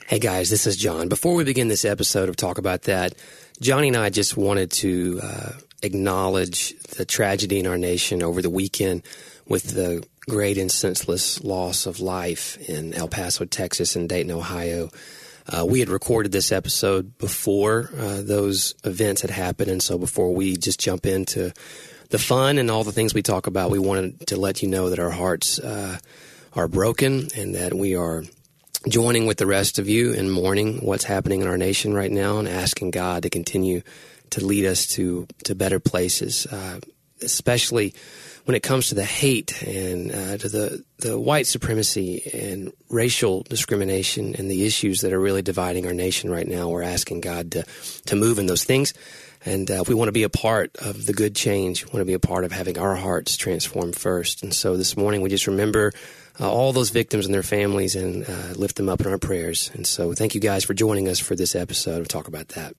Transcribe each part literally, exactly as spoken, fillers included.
Hey guys, this is John. Before we begin this episode of Talk About That, Johnny and I just wanted to uh, acknowledge the tragedy in our nation over the weekend with the great and senseless loss of life in El Paso, Texas, and Dayton, Ohio. Uh, we had recorded this episode before uh, those events had happened, and so before we just jump into the fun and all the things we talk about, we wanted to let you know that our hearts uh, are broken and that we are joining with the rest of you in mourning what's happening in our nation right now and asking God to continue to lead us to, to better places, uh, especially when it comes to the hate and uh, to the, the white supremacy and racial discrimination and the issues that are really dividing our nation right now. We're asking God to, to move in those things. And uh, if we want to be a part of the good change, we want to be a part of having our hearts transformed first. And so this morning we just remember Uh, all those victims and their families and uh, lift them up in our prayers. And so thank you guys for joining us for this episode of Talk About That.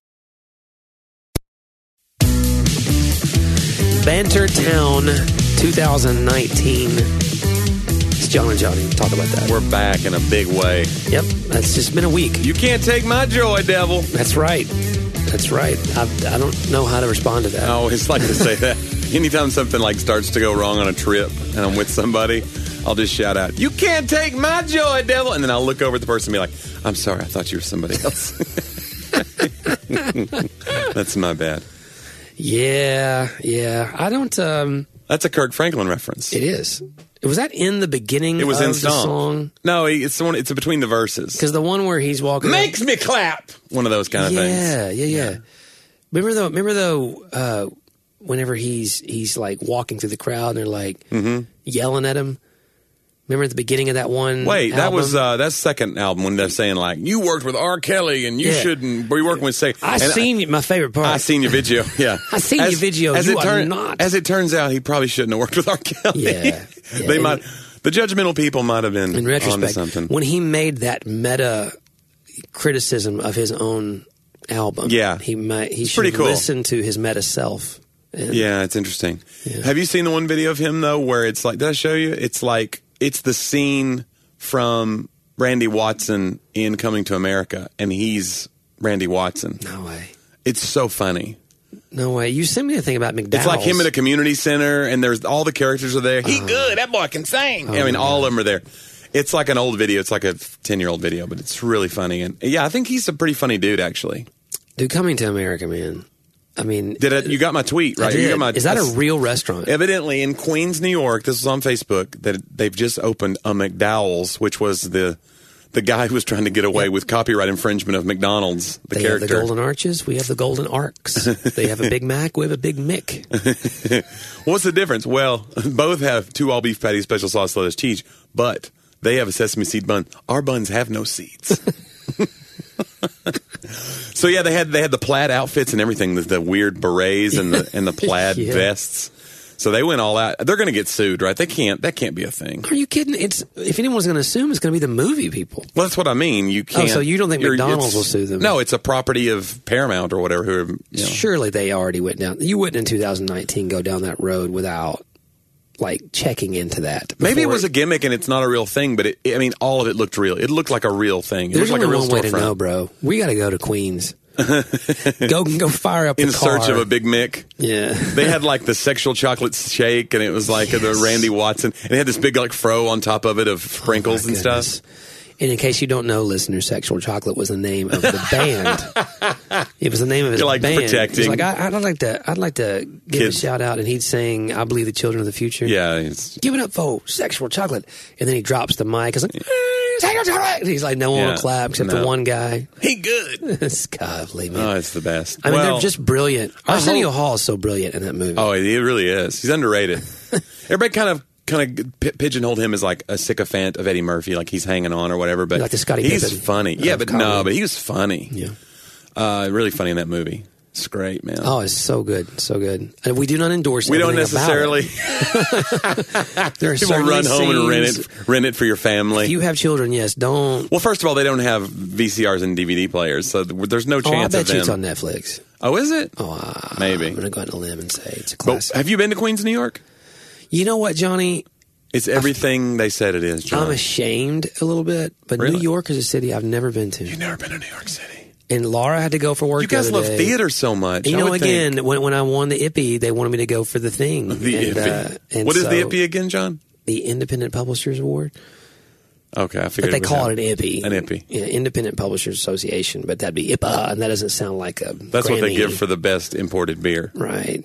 Banter Town twenty nineteen. It's John and Johnny. Talk about that. We're back in a big way. Yep. That's just been a week. You can't take my joy, devil. That's right. That's right. I, I don't know how to respond to that. I always like to say that. Anytime something like starts to go wrong on a trip and I'm with somebody, I'll just shout out, "You can't take my joy, devil!" And then I'll look over at the person and be like, "I'm sorry, I thought you were somebody else." That's my bad. Yeah, yeah. I don't... Um, That's a Kirk Franklin reference. it is. Was that in the beginning It was of in the Stomp. song? No, it's the one. It's between the verses. Because the one where he's walking... Makes me clap. One of those kind of yeah, things. Yeah, yeah, yeah. Remember though, remember though, uh, whenever he's he's like walking through the crowd and they're like Mm-hmm. yelling at him. Remember at the beginning of that one? Wait, that album? was uh, that's second album when they're saying like, "You worked with R. Kelly and you Yeah. shouldn't be working with Say." I seen you, my favorite part. I seen your video. Yeah, I seen your video. As You it are turn- not. As it turns out, he probably shouldn't have worked with R. Kelly. Yeah, yeah. they And might. The judgmental people might have been in onto retrospect, something. when he made that meta criticism of his own album, Yeah. he might he It's should pretty cool. listen to his meta self. And Yeah, it's interesting. Yeah. Have you seen the one video of him though, where it's like? Did I show you? It's like it's the scene from Randy Watson in Coming to America, and he's Randy Watson. No way. It's so funny. No way. You sent me a thing about McDowell's. It's like him at a community center, and there's all the characters are there. He good. That boy can sing. Oh, I mean, my all God. of them are there. It's like an old video. It's like a ten-year-old video, but it's really funny. And yeah, I think he's a pretty funny dude, actually. Dude, Coming to America, man. I mean, Did it, you got my tweet, I right? did. You got my, Is that a real restaurant? Evidently, in Queens, New York, this was on Facebook, that they've just opened a McDowell's, which was the the guy who was trying to get away with copyright infringement of McDonald's, the they character. have the Golden Arches. We have the Golden Arcs. They have a Big Mac. We have a Big Mick. What's the difference? Well, both have two all-beef patties, special sauce, lettuce, cheese, but they have a sesame seed bun. Our buns have no seeds. So yeah, they had they had the plaid outfits and everything, the, the weird berets and the and the plaid Yeah. vests. So they went all out. They're going to get sued, right? They can't. That can't be a thing. Are you kidding? It's if anyone's going to assume, it's going to be the movie people. Well, that's what I mean. You can't. Oh, so you don't think you're- McDonald's it's- will sue them? No, it's a property of Paramount or whatever. Who, you know. Surely they already went down. You wouldn't in two thousand nineteen go down that road without like checking into that. Maybe it before was a gimmick and it's not a real thing, but it, I mean, all of it looked real. It looked like a real thing. It There's looked like only a real one way to storefront. know, bro. We got to go to Queens. go go fire up the In car. search of a Big Mick. Yeah. They had like the sexual chocolate shake, and it was like Yes. the Randy Watson, and it had this big like fro on top of it of sprinkles Oh, my and stuff. goodness. And in case you don't know, listeners, Sexual Chocolate was the name of the band. It was the name of his You're, like, band. protecting He's like, I, I'd like to, I'd like to give kids. a shout out, and he'd sing, "I Believe the Children of the Future." Yeah, it's, Give it up for Sexual Chocolate, and then he drops the mic. It's like, "Eh, Sexual Chocolate." And he's like, no one Yeah. will clap except No. the one guy. he good. It's godly, man. Oh, it's the best. I mean, Well, they're just brilliant. I Arsenio hope- Hall is so brilliant in that movie. Oh, he really is. He's underrated. Everybody kind of kind of p- pigeonholed him as like a sycophant of Eddie Murphy, like he's hanging on or whatever. But Like the Scottie he's Pippen funny. of Yeah, but no, comedy. but he was funny. Yeah. Uh, really funny in that movie. It's great, man. Oh, it's so good, so good. And we do not endorse. we don't everything about necessarily. it. There are People certainly run home and rent scenes- it, rent it for your family. If you have children, yes, don't. Well, first of all, they don't have V C Rs and D V D players, so th- there's no Oh, I chance bet of you them. it's on Netflix. Oh, is it? Oh, uh, Maybe. I'm going to go out on a limb and say it's a But classic. have you been to Queens, New York? You know what, Johnny? It's everything they said it is, John. I'm ashamed a little bit, but Really? New York is a city I've never been to. You've never been to New York City. And Laura had to go for work. You guys the other love day. theater so much. You I know, would again, think. when when I won the I P Y, they wanted me to go for the thing. The and, I P Y. Uh, and What is so, the I P Y again, John? The Independent Publishers Award. Okay, I But figured they it was call that. it an I P Y. An I P Y. Yeah, Independent Publishers Association, but that'd be I P A, and that doesn't sound like a That's what they Grammy. give for the best imported beer. Right.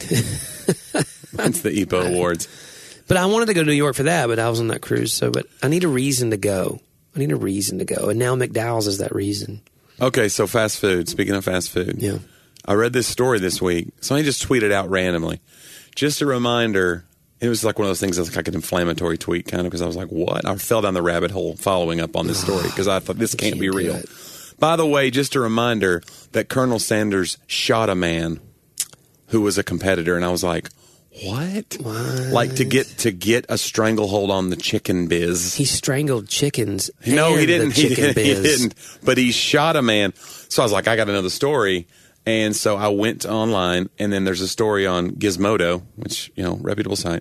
It's the I P O Awards. But I wanted to go to New York for that, but I was on that cruise, so but I need a reason to go. I need a reason to go. And now McDowell's is that reason. Okay, so fast food. Speaking of fast food. Yeah. I read this story this week. Somebody just tweeted out randomly. Just a reminder. It was like one of those things that's like an inflammatory tweet, kind of, because I was like, what? I fell down the rabbit hole following up on this story because I thought this can't, Can't be do real. it. By the way, just a reminder that Colonel Sanders shot a man who was a competitor, and I was like, what? What? Like to get to get a stranglehold on the chicken biz. He strangled chickens. No, and he didn't. The He chicken didn't, he biz. didn't. But he shot a man. So I was like, I got to know the story. And so I went online, and then there's a story on Gizmodo, which, you know, reputable site.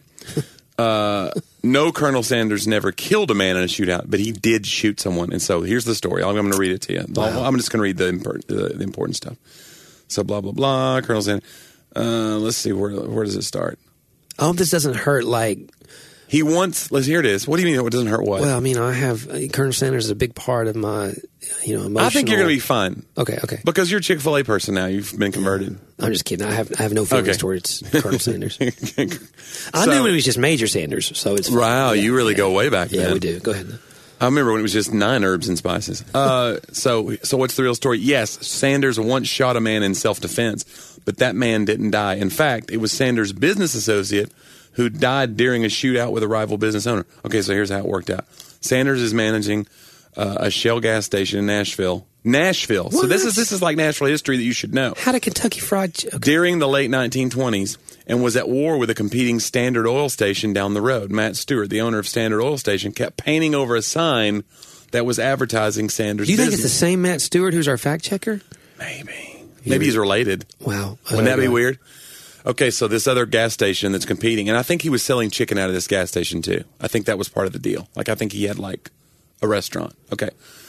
Uh, no, Colonel Sanders never killed a man in a shootout, but he did shoot someone. And so here's the story. I'm going to read it to you. Wow. I'm just going to read the, impor- the, the important stuff. So blah, blah, blah. Colonel Sanders. Uh, let's see. Where, where does it start? I hope this doesn't hurt like... He wants, let's hear this. What do you mean it doesn't hurt what? Well, I mean, I have... Uh, Colonel Sanders is a big part of my, you know, emotional... I think you're going to be fine. Okay, okay. Because you're a Chick-fil-A person now. You've been converted. I'm just kidding. I have I have no feelings Okay. towards Colonel Sanders. I So- knew when it was just Major Sanders, so it's... Wow, yeah, you really yeah. go way back Yeah, then. we do. Go ahead. I remember when it was just nine herbs and spices. Uh, so, so what's the real story? Yes, Sanders once shot a man in self-defense, but that man didn't die. In fact, it was Sanders' business associate who died during a shootout with a rival business owner. Okay, so here's how it worked out. Sanders is managing uh, a Shell gas station in Nashville. Nashville. So What? this is this is like Nashville history that you should know. How did Kentucky Fried... Ch- okay. During the late nineteen twenties, and was at war with a competing Standard Oil station down the road. Matt Stewart, the owner of Standard Oil Station, kept painting over a sign that was advertising Sanders' Do you think it's the business. same Matt Stewart who's our fact checker? Maybe. Maybe he's related. Wow. Wouldn't that be Uh, weird? Okay, so this other gas station that's competing, and I think he was selling chicken out of this gas station too. I think that was part of the deal. Like, I think he had like a restaurant. Okay.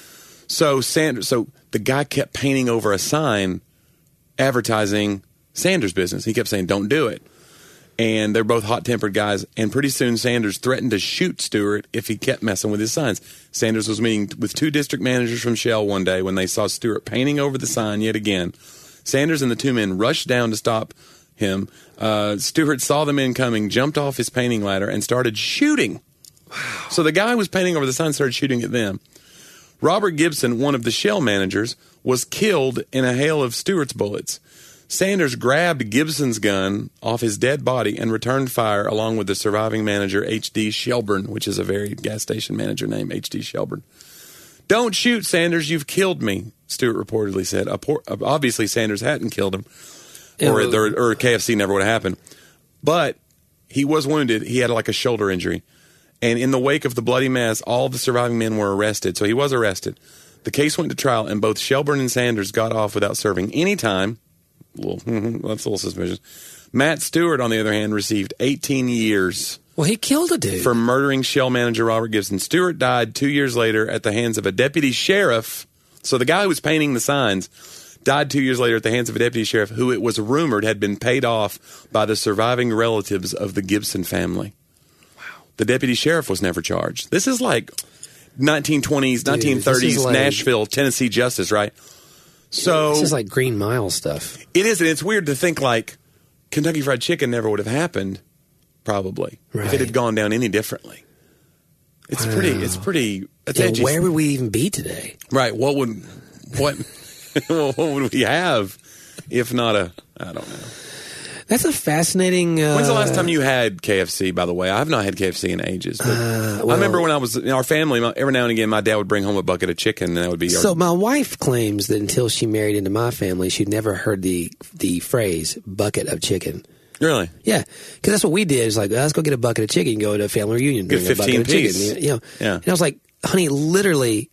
So Sanders, so the guy kept painting over a sign advertising Sanders' business. He kept saying, don't do it. And they're both hot-tempered guys. And pretty soon Sanders threatened to shoot Stewart if he kept messing with his signs. Sanders was meeting with two district managers from Shell one day when they saw Stewart painting over the sign yet again. Sanders and the two men rushed down to stop him. Uh, Stewart saw the men coming, jumped off his painting ladder, and started shooting. Wow. So the guy who was painting over the sign started shooting at them. Robert Gibson, one of the Shell managers, was killed in a hail of Stewart's bullets. Sanders grabbed Gibson's gun off his dead body and returned fire along with the surviving manager, H D Shelburne, which is a very gas station manager name, H D Shelburne. Don't shoot, Sanders. You've killed me, Stewart reportedly said. Obviously, Sanders hadn't killed him, or, or, or K F C never would have happened. But he was wounded. He had like a shoulder injury. And in the wake of the bloody mess, all the surviving men were arrested. So he was arrested. The case went to trial, and both Shelburne and Sanders got off without serving any time. Well, that's a little suspicious. Matt Stewart, on the other hand, received eighteen years Well, he killed a dude. for murdering Shell manager Robert Gibson. Stewart died two years later at the hands of a deputy sheriff. So the guy who was painting the signs died two years later at the hands of a deputy sheriff who it was rumored had been paid off by the surviving relatives of the Gibson family. Wow. The deputy sheriff was never charged. This is like nineteen twenties, Dude, nineteen thirties this is like- Nashville, Tennessee justice, right? So This is like Green Mile stuff. it is, and it's weird to think like Kentucky Fried Chicken never would have happened, probably, if Right. it had gone down any differently. It's Wow. pretty. It's pretty. It's Yeah, edgy. where would we even be today? Right. What would what what would we have if not a? I don't know. That's a fascinating... Uh, When's the last time you had K F C? By the way, I have not had K F C in ages. But Uh, well- I remember when I was in our family. my- Every now and again, my dad would bring home a bucket of chicken, and that would be our, So my wife claims that until she married into my family, she'd never heard the the phrase "bucket of chicken." really. Yeah, because that's what we did. It's like, let's go get a bucket of chicken, go to a family reunion, Get bring a bucket fifteen of chicken. piece. You know, Yeah. and I was like, honey, literally,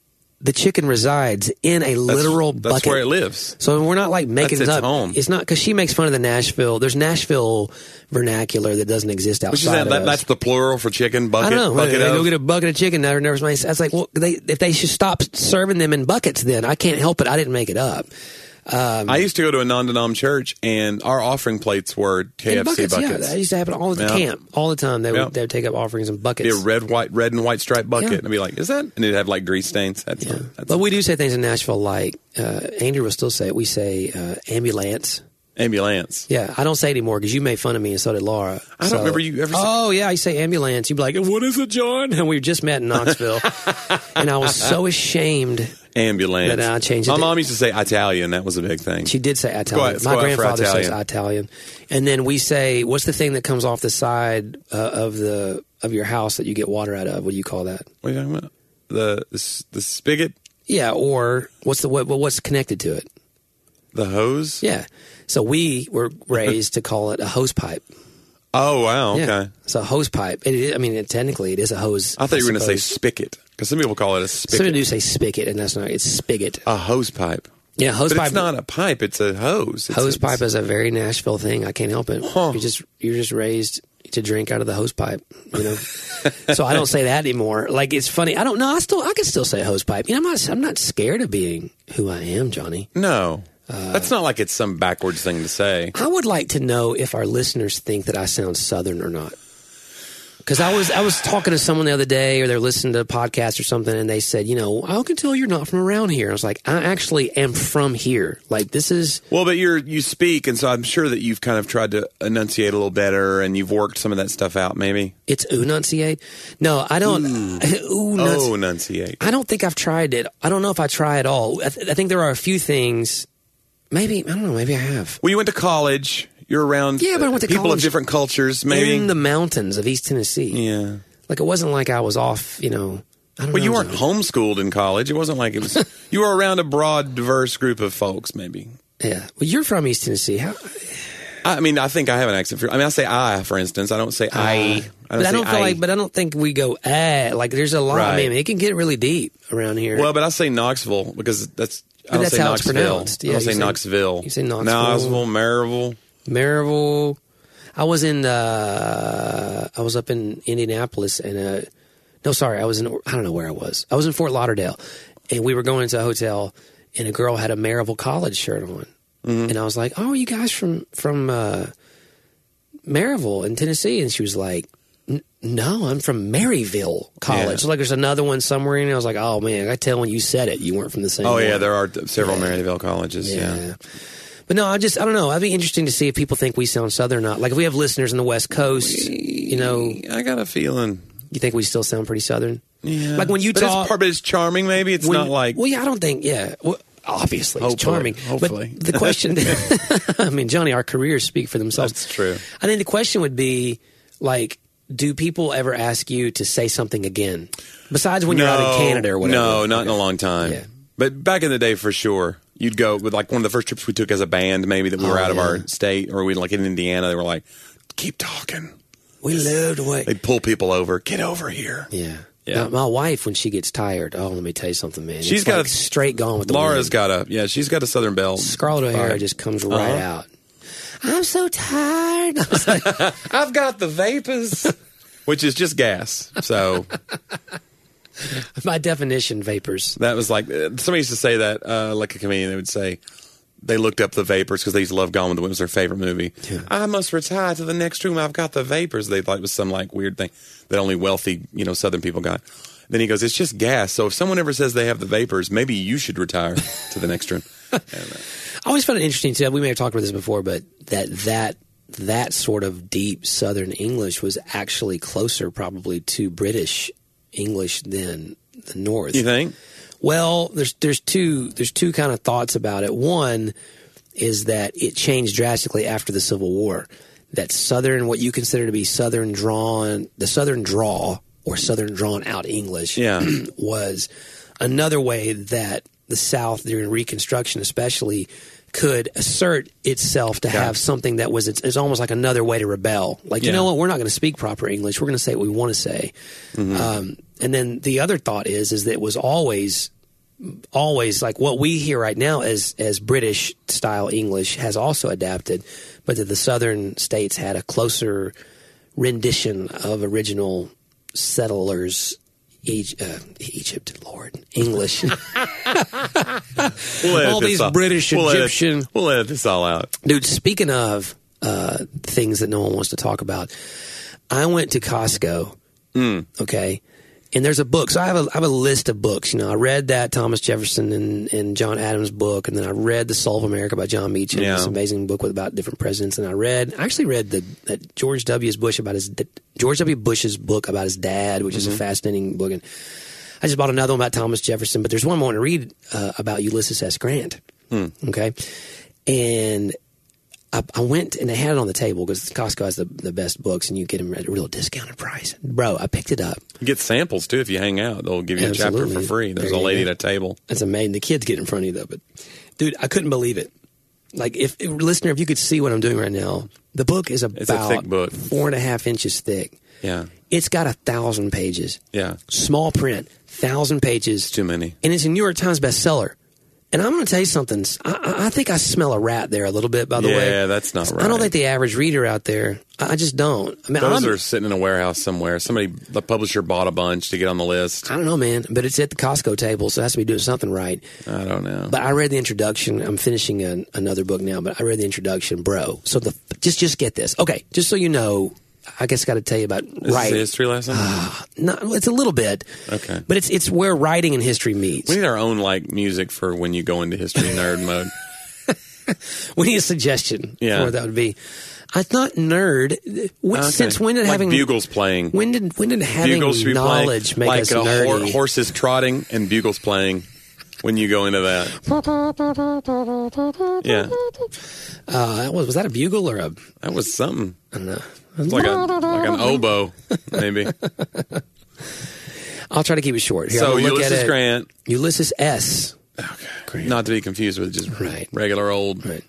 the chicken resides in a literal that's, bucket. That's where it lives. So we're not like making That's it its up. home. It's not because she makes fun of the Nashville. There's Nashville vernacular that doesn't exist outside Which is that, of that us. that's the plural for chicken bucket. I don't know. Bucket They of. go get a bucket of chicken. Never, never. That's like, well, they, if they should stop serving them in buckets, then I can't help it. I didn't make it up. Um, I used to go to a non-denom church, and our offering plates were K F C buckets, buckets. Yeah, that used to happen all the Yeah. camp, all the time. They would Yeah. they would take up offerings in buckets. Be a red, white, red and white striped bucket, Yeah. and I'd be like, "Is that?" And it'd have like grease stains. That's, Yeah. that's But we do say things in Nashville like uh, Andrew will still say it. We say uh, ambulance. ambulance. Yeah, I don't say it anymore because you made fun of me and so did Laura. I don't So- remember you ever. Oh yeah, I say ambulance. You'd be like, "What is it, John?" And we just met in Knoxville, and I was so ashamed. ambulance. That I changed it My to- mom used to say Italian. That was a big thing. She did say Italian. Go ahead, My go ahead for grandfather says Italian. Italian, and then we say, "What's the thing that comes off the side uh, of the of your house that you get water out of? What do you call that?" What are you talking about? The the, s- the spigot, Yeah, or what's the what, what's connected to it? the hose. Yeah. So we were raised to call it a hose pipe. Oh wow. Okay. Yeah. So a hose pipe. It is, I mean, it, technically, it is a hose. I thought you were going to say suppose. spigot because some people call it a spigot. Some do say spigot, and that's not. It's spigot. A hose pipe. Yeah, hose But pipe. it's not a pipe; it's a hose. It's hose a, pipe is a very Nashville thing. I can't help it. Huh. You're just you're just raised to drink out of the hose pipe, you know. So I don't say that anymore. Like it's funny. I don't know. I still I can still say hose pipe. You know, I'm not I'm not scared of being who I am, Johnny. No, that's not like it's some backwards thing to say. I would like to know if our listeners think that I sound Southern or not. Because I was I was talking to someone the other day, or they're listening to a podcast or something, and they said, you know, I can tell you're not from around here. I was like, I actually am from here. Like this is Well, but you're you speak, and so I'm sure that you've kind of tried to enunciate a little better, and you've worked some of that stuff out. Maybe. it's enunciate. No, I don't. Ooh, nuts. Oh, enunciate. I don't think I've tried it. I don't know if I try at all. I, th- I think there are a few things. Maybe I don't know. Maybe I have. Well, you went to college. You're around Yeah, but I went to people college of different cultures. Maybe. in the mountains of East Tennessee. yeah. Like it wasn't like I was off. You know. I don't Well, know. you weren't homeschooled in college. It wasn't like it was. You were around a broad, diverse group of folks. Maybe. Yeah. Well, you're from East Tennessee. How? I mean, I think I have an accent. For, I mean, I say I, for instance. I don't say I. I don't but I say don't feel I. like. But I don't think we go ah. Like there's a lot. I Right. mean, it can get really deep around here. Well, but I say Knoxville because that's. I But don't that's say how it's Knoxville. pronounced. I Yeah, don't you say say- Knoxville. you say Knoxville. Knoxville, Maryville. Maryville. I was in. Uh, I was up in Indianapolis, and uh, no, sorry, I was in. I don't know where I was. I was in Fort Lauderdale, and we were going into a hotel, and a girl had a Maryville College shirt on, Mm-hmm. and I was like, "Oh, are you guys from from uh, Maryville in Tennessee?" And she was like, "N- "No, I'm from Maryville College." Yeah. So like, there's another one somewhere, and I was like, "Oh man, I tell when you said it, you weren't from the same." Oh one. yeah, there are several Yeah. Maryville colleges. Yeah. Yeah. But no, I just, I don't know. It'd be interesting to see if people think we sound Southern or not. Like if we have listeners in the West Coast, you know, I got a feeling. you think we still sound pretty Southern? Yeah. Like when you but talk. it's, part, but it's charming. Maybe it's when- not like. Well, yeah, I don't think, yeah. Well, obviously, it's Hopefully. charming. Hopefully. But the question, I mean, Johnny, our careers speak for themselves. That's true. I think the question would be like, do people ever ask you to say something again? Besides when you're out in Canada or whatever. No, not in a long time. Yeah. But back in the day, for sure, you'd go with like one of the first trips we took as a band, maybe that we were Oh, out of yeah. our state, or we like in Indiana. They were like, "Keep talking." We lived away. They'd pull people over. Get over here. Yeah. Yeah. Now, my wife, when she gets tired, oh, let me tell you something, man. She's It's got like a- straight gone with the Laura's wind. got a yeah. She's got a Southern belle. Scarlett O'Hara vibe. just comes right Uh-huh. out. I'm so tired. I was like, I've got the vapors, which is just gas. So by definition, vapors. that was like uh, somebody used to say that, uh, like a comedian, they would say they looked up the vapors because they used to love Gone with the Wind. It was their favorite movie. Yeah. I must retire to the next room. I've got the vapors. They thought it was some like weird thing that only wealthy, you know, Southern people got. Then he goes, it's just gas. So if someone ever says they have the vapors, maybe you should retire to the next room. I always found it interesting too. We may have talked about this before, but that that that sort of deep Southern English was actually closer, probably, to British English than the North. You think? Well, there's there's two there's two kind of thoughts about it. One is that it changed drastically after the Civil War. That Southern, what you consider to be Southern drawn, the Southern draw or Southern drawn out English, Yeah. was another way that the South during Reconstruction, especially, could assert itself to Yeah. have something that was it's, it's almost like another way to rebel. Like, you Yeah. know what? We're not going to speak proper English. We're going to say what we want to say. Mm-hmm. Um, and then the other thought is is that it was always always, like what we hear right now as as British style English has also adapted, but that the southern states had a closer rendition of original settlers. Egypt, uh, Egypt, Lord, English. we'll all these all. British, we'll Egyptian. Edit, we'll edit this all out. Dude, speaking of uh, things that no one wants to talk about, I went to Costco, mm. okay, and there's a book. So I have a, I have a list of books. You know, I read that Thomas Jefferson and, and John Adams book, and then I read The Soul of America by John Meacham, yeah. this amazing book with about different presidents. And I read, I actually read the that George W. Bush about his George W. Bush's book about his dad, which mm-hmm. is a fascinating book. And I just bought another one about Thomas Jefferson, but there's one I want to read uh, about Ulysses S. Grant. Mm. Okay, and I, I went and they had it on the table because Costco has the, the best books and you get them at a real discounted price. Bro, I picked it up. You get samples too if you hang out. They'll give you Absolutely. a chapter for free. There's there a lady go. at a table. That's amazing. The kids get in front of you though, but dude, I couldn't believe it. Like if, if listener, if you could see what I'm doing right now, the book is about it's a thick book. four and a half inches thick. Yeah. It's got a thousand pages. Yeah. Small print, thousand pages. Too many. And it's a New York Times bestseller. And I'm going to tell you something. I, I think I smell a rat there a little bit, by the yeah, way. Yeah, that's not right. I don't think the average reader out there, I just don't. I mean, Those I'm, are sitting in a warehouse somewhere. Somebody, the publisher bought a bunch to get on the list. I don't know, man. But it's at the Costco table, so it has to be doing something right. I don't know. But I read the introduction. I'm finishing an, another book now, but I read the introduction, bro. So the just just get this. Okay, just so you know, I guess I got to tell you about Is writing. this a history lesson? Uh, no, it's a little bit. Okay. But it's it's where writing and history meets. We need our own like music for when you go into history nerd mode. We need a suggestion Yeah. for what that would be. I thought nerd. When, Okay. Since when did like having bugles playing? When did when did having Bugles should be knowledge playing, make like us a nerdy? hor- horses trotting and bugles playing. When you go into that, yeah, uh, that was was that a bugle or a? that was something. I don't know. It's like a like an oboe, maybe. I'll try to keep it short. Here, So I'm gonna look at Ulysses it. Grant, Ulysses S. okay, Grant. not to be confused with just Right. regular old. Right.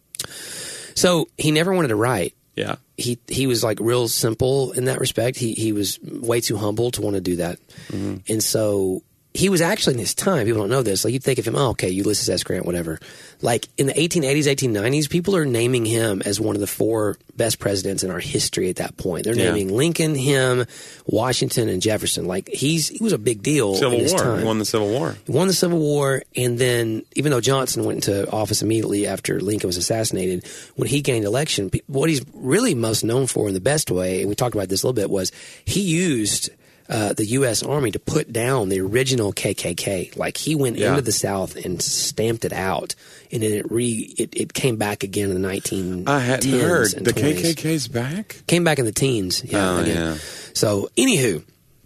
So he never wanted to write. Yeah, He he was like real simple in that respect. He he was way too humble to want to do that, mm-hmm. and so. He was actually in his time. People don't know this. Like you'd think of him, oh, okay, Ulysses S. Grant, whatever. Like in the eighteen eighties, eighteen nineties, people are naming him as one of the four best presidents in our history at that point. They're Yeah. naming Lincoln, him, Washington, and Jefferson. Like he's he was a big deal. Civil in his War. time. He won the Civil War. He won the Civil War, and then even though Johnson went into office immediately after Lincoln was assassinated, when he gained election, pe- what he's really most known for in the best way, and we talked about this a little bit, was he used uh, the U S. Army to put down the original K K K. Like he went Yeah. into the South and stamped it out, and then it re it, it came back again in the nineteen. I hadn't heard and the twenties. K K K's back. Came back in the teens. Yeah, Oh, again. yeah. So, anywho,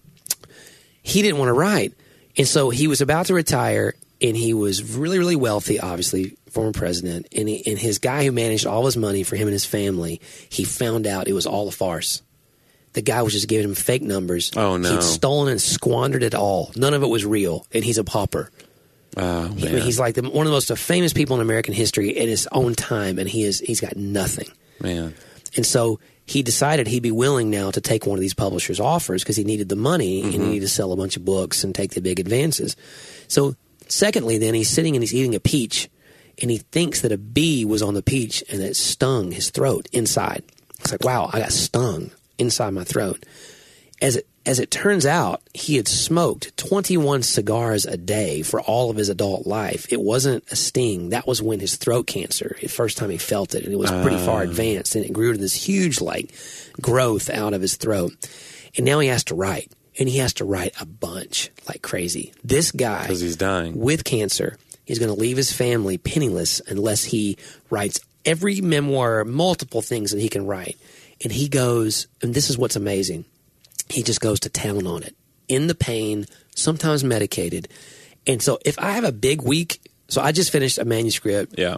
he didn't want to write. And so he was about to retire, and he was really, really wealthy, obviously, former president. And, he, and his guy who managed all his money for him and his family, he found out it was all a farce. The guy was just giving him fake numbers. Oh, no. He'd stolen and squandered it all. None of it was real, and he's a pauper. Oh, He- man. he's like the, one of the most famous people in American history in his own time, and he is he's got nothing. man. And so he decided he'd be willing now to take one of these publishers' offers because he needed the money and he needed to sell a bunch of books and take the big advances. So, secondly, then he's sitting and he's eating a peach, and he thinks that a bee was on the peach and it stung his throat inside. It's like, wow, I got stung inside my throat. As it as it turns out, he had smoked twenty-one cigars a day for all of his adult life. It wasn't a sting. That was when his throat cancer, the first time he felt it, and it was pretty far advanced, and it grew to this huge, like, growth out of his throat. And now he has to write, and he has to write a bunch like crazy. This guy, 'Cause he's dying. with cancer, is going to leave his family penniless unless he writes every memoir, multiple things that he can write. And he goes, and this is what's amazing, he just goes to town on it, in the pain, sometimes medicated. And so if I have a big week, so I just finished a manuscript, Yeah.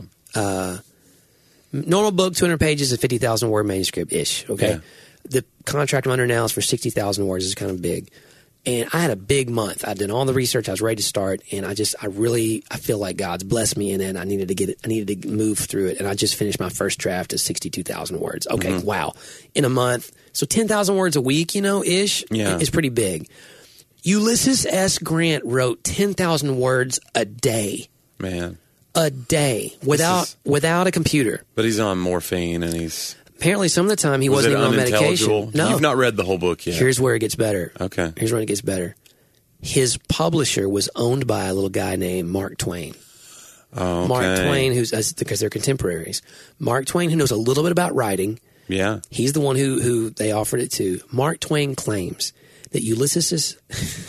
normal book, two hundred pages, a fifty thousand word manuscript-ish, okay? Yeah. The contract I'm under now is for sixty thousand words. It's kind of big. And I had a big month. I'd done all the research. I was ready to start. And I just, I really, I feel like God's blessed me. And then I needed to get it, I needed to move through it. And I just finished my first draft of sixty-two thousand words. Okay, wow. In a month. So ten thousand words a week, you know, ish, Yeah. is pretty big. Ulysses S. Grant wrote ten thousand words a day. Man. A day without is, without a computer. But he's on morphine and he's... Apparently some of the time he was wasn't it even on medication. No. You've not read the whole book yet. Here's where it gets better. Okay. Here's where it gets better. His publisher was owned by a little guy named Mark Twain. Oh, okay. Mark Twain, who's because they're contemporaries. Mark Twain, who knows a little bit about writing. Yeah. He's the one who, who they offered it to. Mark Twain claims that Ulysses's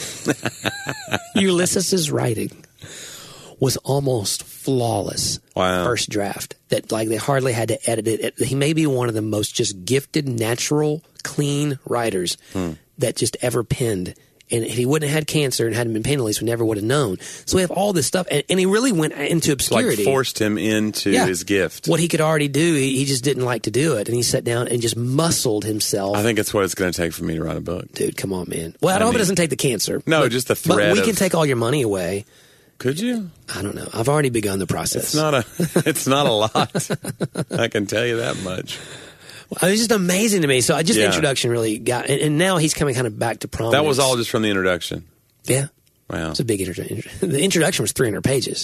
Ulysses's writing was almost flawless. Wow. First draft. That like they hardly had to edit it. He may be one of the most just gifted, natural, clean writers hmm. that just ever penned. And if he wouldn't have had cancer and hadn't been painless, we never would have known. So we have all this stuff, and, and he really went into obscurity. Like forced him into yeah. his gift. What he could already do, he, he just didn't like to do it, and he sat down and just muscled himself. I think it's what it's going to take for me to write a book. Dude, come on, man. Well, I, I hope mean, it doesn't take the cancer. No, but, just the threat. But we of, can take all your money away. Could you? I don't know. I've already begun the process. It's not a. It's not a lot. I can tell you that much. Well, it was just amazing to me. So I just yeah. the introduction really got, and, and now he's coming kind of back to prominence. That was all just from the introduction. Yeah. Wow. It's a big introduction. The introduction was three hundred pages.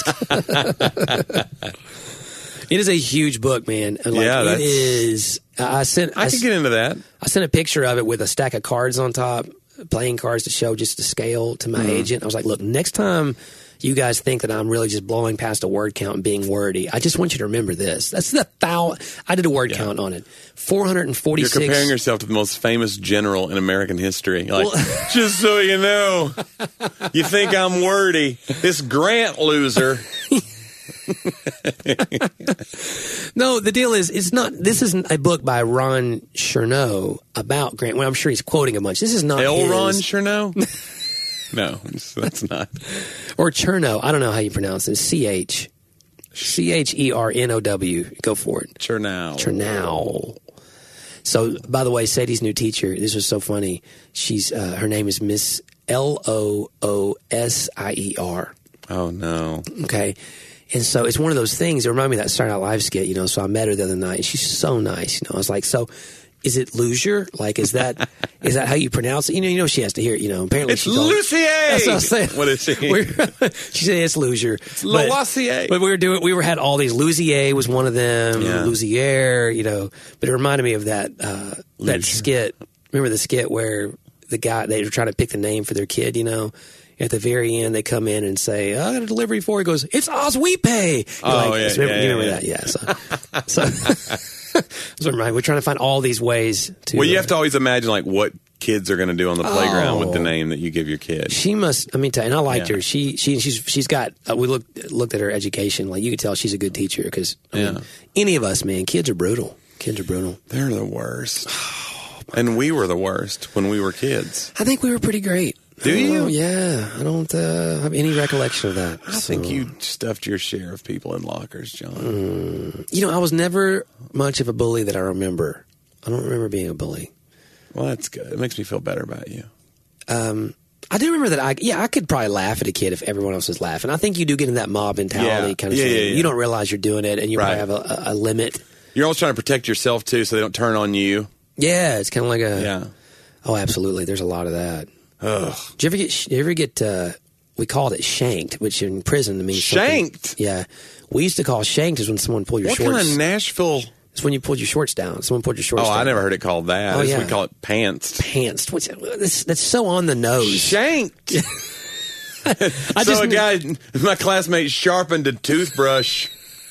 It is a huge book, man. Like, yeah, that's, it is. I sent. I, I could get into that. I sent a picture of it with a stack of cards on top, playing cards to show just the scale to my mm-hmm. agent. I was like, look, next time you guys think that I'm really just blowing past a word count and being wordy, I just want you to remember this. That's the thou. I did a word yeah. count on it. four hundred forty-six. You're comparing yourself to the most famous general in American history. Like, well, just so you know, you think I'm wordy. This Grant loser. No, the deal is, it's not. This isn't a book by Ron Chernow about Grant. Well, I'm sure he's quoting a bunch. This is not L. his. Ron Chernow. No, that's not. Or Chernow. I don't know how you pronounce it. C H. C H E R N O W. Go for it. Chernow. Chernow. So, by the way, Sadie's new teacher, this was so funny. She's uh, her name is Miss L O O S I E R. Oh, no. Okay. And so it's one of those things. It reminded me of that Saturday Night Live skit, you know. So I met her the other night, and she's so nice. You know, I was like, so is it Lucier? Like, is that is that how you pronounce it? You know, you know, she has to hear it. You know, apparently it's she told, Lucier. That's what I was saying. What is she? She said it's Lucier. It's Loisier. But, but we were doing. We were had all these. Louisier was one of them. Yeah. Louisier. You know, but it reminded me of that uh, that Lucier. skit. Remember the skit where the guy they were trying to pick the name for their kid. You know. At the very end, they come in and say, oh, I got a delivery for you. He goes, it's Osweepe. Oh, like, yeah, so, yeah, you remember yeah. that? Yeah. So, so, so right, we're trying to find all these ways to. Well, you uh, have to always imagine, like, what kids are going to do on the playground oh, with the name that you give your kid. She must, I mean, tell you, and I liked yeah. her. She, she, she's, she's got, uh, we looked, looked at her education. Like, you could tell she's a good teacher because, I yeah. mean, any of us, man, kids are brutal. Kids are brutal. They're the worst. Oh, and we were the worst when we were kids. I think we were pretty great. Do you? Know, yeah. I don't uh, have any recollection of that. I so. think you stuffed your share of people in lockers, John. Mm, you know, I was never much of a bully that I remember. I don't remember being a bully. Well, that's good. It makes me feel better about you. Um, I do remember that I, yeah, I could probably laugh at a kid if everyone else was laughing. I think you do get in that mob mentality yeah. kind of yeah, thing. Yeah, yeah. You don't realize you're doing it, and you right. probably have a, a, a limit. You're always trying to protect yourself, too, so they don't turn on you. Yeah, it's kind of like a, yeah. oh, absolutely. There's a lot of that. Ugh. Did you ever get, did you ever get, uh, we called it shanked, which in prison means shanked? Something. Yeah. We used to call shanked is when someone pulled your what shorts. What kind of Nashville? It's when you pulled your shorts down. Someone pulled your shorts oh, down. I never heard it called that. Oh, I yeah. We call it pants. Pants. What's, that's, that's so on the nose. Shanked. I so just a knew- guy, my classmate sharpened a toothbrush.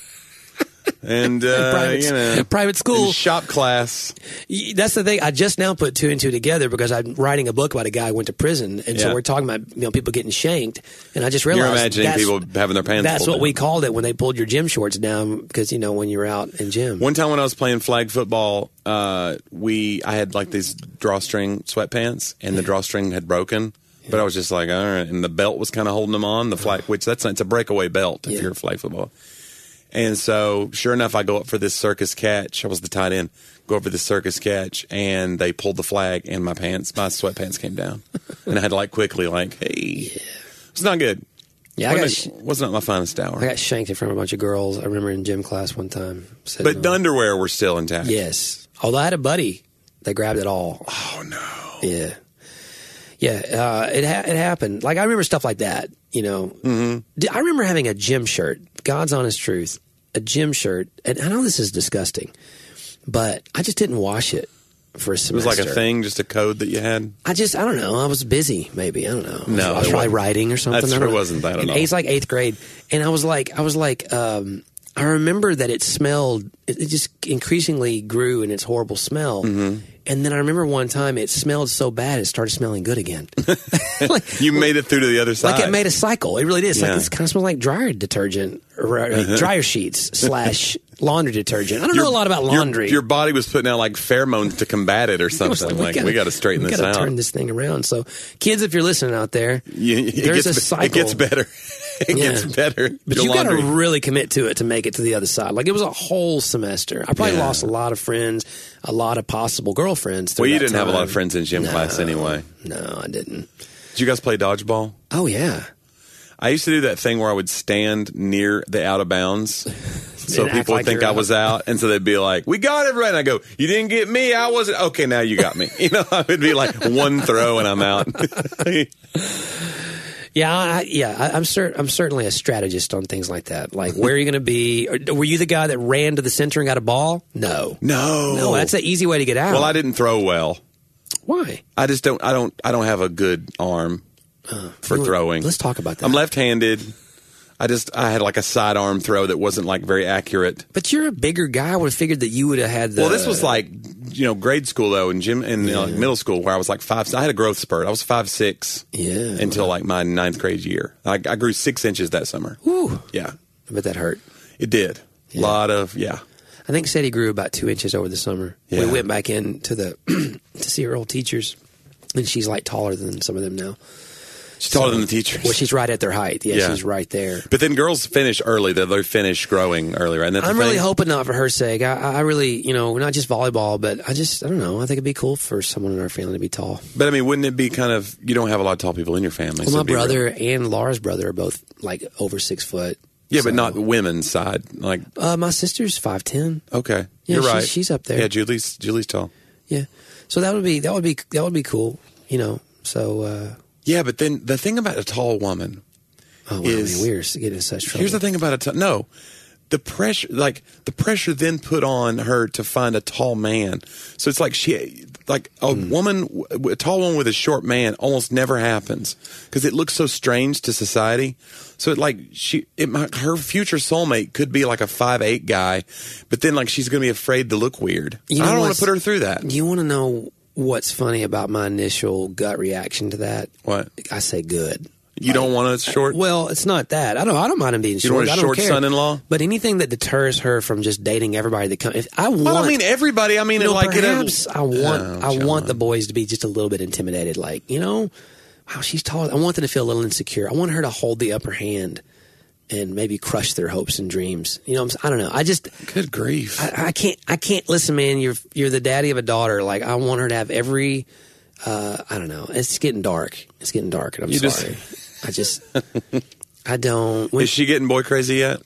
And, uh, private, you know, private school. in shop class. That's the thing. I just now put two and two together because I'm writing a book about a guy who went to prison. And Yeah. so we're talking about, you know, people getting shanked. And I just realized You're imagining that's, people having their pants that's pulled what down. we called it when they pulled your gym shorts down because, you know, when you were out in gym. One time when I was playing flag football, uh, we I had like these drawstring sweatpants, and the drawstring had broken. But I was just like, all right. And the belt was kind of holding them on, the flag, which that's it's a breakaway belt if Yeah. you're a flag football. And so, sure enough, I go up for this circus catch. I was the tight end. Go up for this circus catch, and they pulled the flag, and my pants, my sweatpants came down. And I had to, like, quickly, like, hey. Yeah. It's not good. Yeah, I got, Wasn't, sh- was not my finest hour. I got shanked in front of a bunch of girls. I remember in gym class one time. Said, But the underwear were still intact. Yes. Although I had a buddy that grabbed it all. Oh, no. Yeah. Yeah, uh, it ha- it happened. Like I remember stuff like that. You know, mm-hmm. I remember having a gym shirt. God's honest truth, a gym shirt, and I know this is disgusting, but I just didn't wash it for a semester. It was like a thing, just a code that you had. I just, I don't know. I was busy, maybe. I don't know. No, I was probably writing or something. That's I true. don't know. Wasn't that at all? It's like eighth grade, and I was like, I was like, um, I remember that it smelled. It, it just increasingly grew in its horrible smell. Mm-hmm. And then I remember one time it smelled so bad it started smelling good again. Like, you made it through to the other side. Like it made a cycle. It really did. It's yeah. like this kind of smells like dryer detergent or uh, dryer sheets slash laundry detergent. I don't your, know a lot about laundry. Your, your body was putting out like pheromones to combat it or something. Like, like, we got to straighten we this gotta out. Turn this thing around. So, kids, if you're listening out there, you, there's gets, a cycle. It gets better. It yeah. gets better. But you got to really commit to it to make it to the other side. Like it was a whole semester. I probably yeah. lost a lot of friends, a lot of possible girlfriends. Well, you didn't time. have a lot of friends in gym no, class anyway. No, I didn't. Did you guys play dodgeball? Oh, yeah. I used to do that thing where I would stand near the out of bounds so people would like think I out. was out. And so they'd be like, we got everybody. And I go, you didn't get me. I wasn't. Okay, now you got me. You know, I would be like one throw and I'm out. Yeah, I, yeah, I, I'm cer- I'm certainly a strategist on things like that. Like, where are you going to be? Or, were you the guy that ran to the center and got a ball? No, no, no. That's an easy way to get out. Well, I didn't throw well. Why? I just don't. I don't. I don't have a good arm uh, for you know, throwing. Let's talk about that. I'm left-handed. I just I had like a sidearm throw that wasn't like very accurate. But you're a bigger guy. I would have figured that you would have had the. Well, this was like you know grade school though, and gym in yeah. uh, middle school where I was like five. I had a growth spurt. I was five six. Yeah. Until like my ninth grade year, I, I grew six inches that summer. Whew. Yeah. I bet that hurt. It did. A yeah. lot of yeah. I think Sadie grew about two inches over the summer. Yeah. We went back in to the to see her old teachers, and she's like taller than some of them now. She's taller so, than the teachers. Well, she's right at their height. Yeah, yeah, she's right there. But then girls finish early. They they finish growing early, right? And that's I'm the really thing. hoping not for her sake. I, I really, you know, not just volleyball, but I just, I don't know. I think it'd be cool for someone in our family to be tall. But I mean, wouldn't it be kind of, you don't have a lot of tall people in your family. Well, so my brother real. and Laura's brother are both like over six foot. Yeah, so. but not women's side. Like, uh, my sister's five ten. Okay, yeah, you're she's, right. She's up there. Yeah, Julie's Julie's tall. Yeah, so that would be that would be that would be cool. You know, so. Uh, Yeah, but then the thing about a tall woman oh, well, is... I mean, we're getting in such trouble. Here's the thing about a tall... No. The pressure, like, the pressure then put on her to find a tall man. So it's like she... Like, a mm. woman... A tall woman with a short man almost never happens. Because it looks so strange to society. So, it, like, she... It might, her future soulmate could be, like, a five eight guy. But then, like, she's going to be afraid to look weird. You know, I don't want to put her through that. You want to know... What's funny about my initial gut reaction to that? What? I say good. You like, don't want a short? Well, it's not that. I don't. I don't mind him being you short. You don't want a I don't short care. son-in-law? But anything that deters her from just dating everybody that comes. If I want. Well, I mean everybody. I mean, you know, like perhaps it, I want. Oh, I John. want the boys to be just a little bit intimidated. Like, you know, wow, she's tall. I want them to feel a little insecure. I want her to hold the upper hand and maybe crush their hopes and dreams. You know, I don't know. I just good grief. I, I can't. I can't listen, man. You're you're the daddy of a daughter. Like, I want her to have every. Uh, I don't know. It's getting dark. It's getting dark, and I'm you sorry. Just... I just. I don't. When, Is she getting boy crazy yet?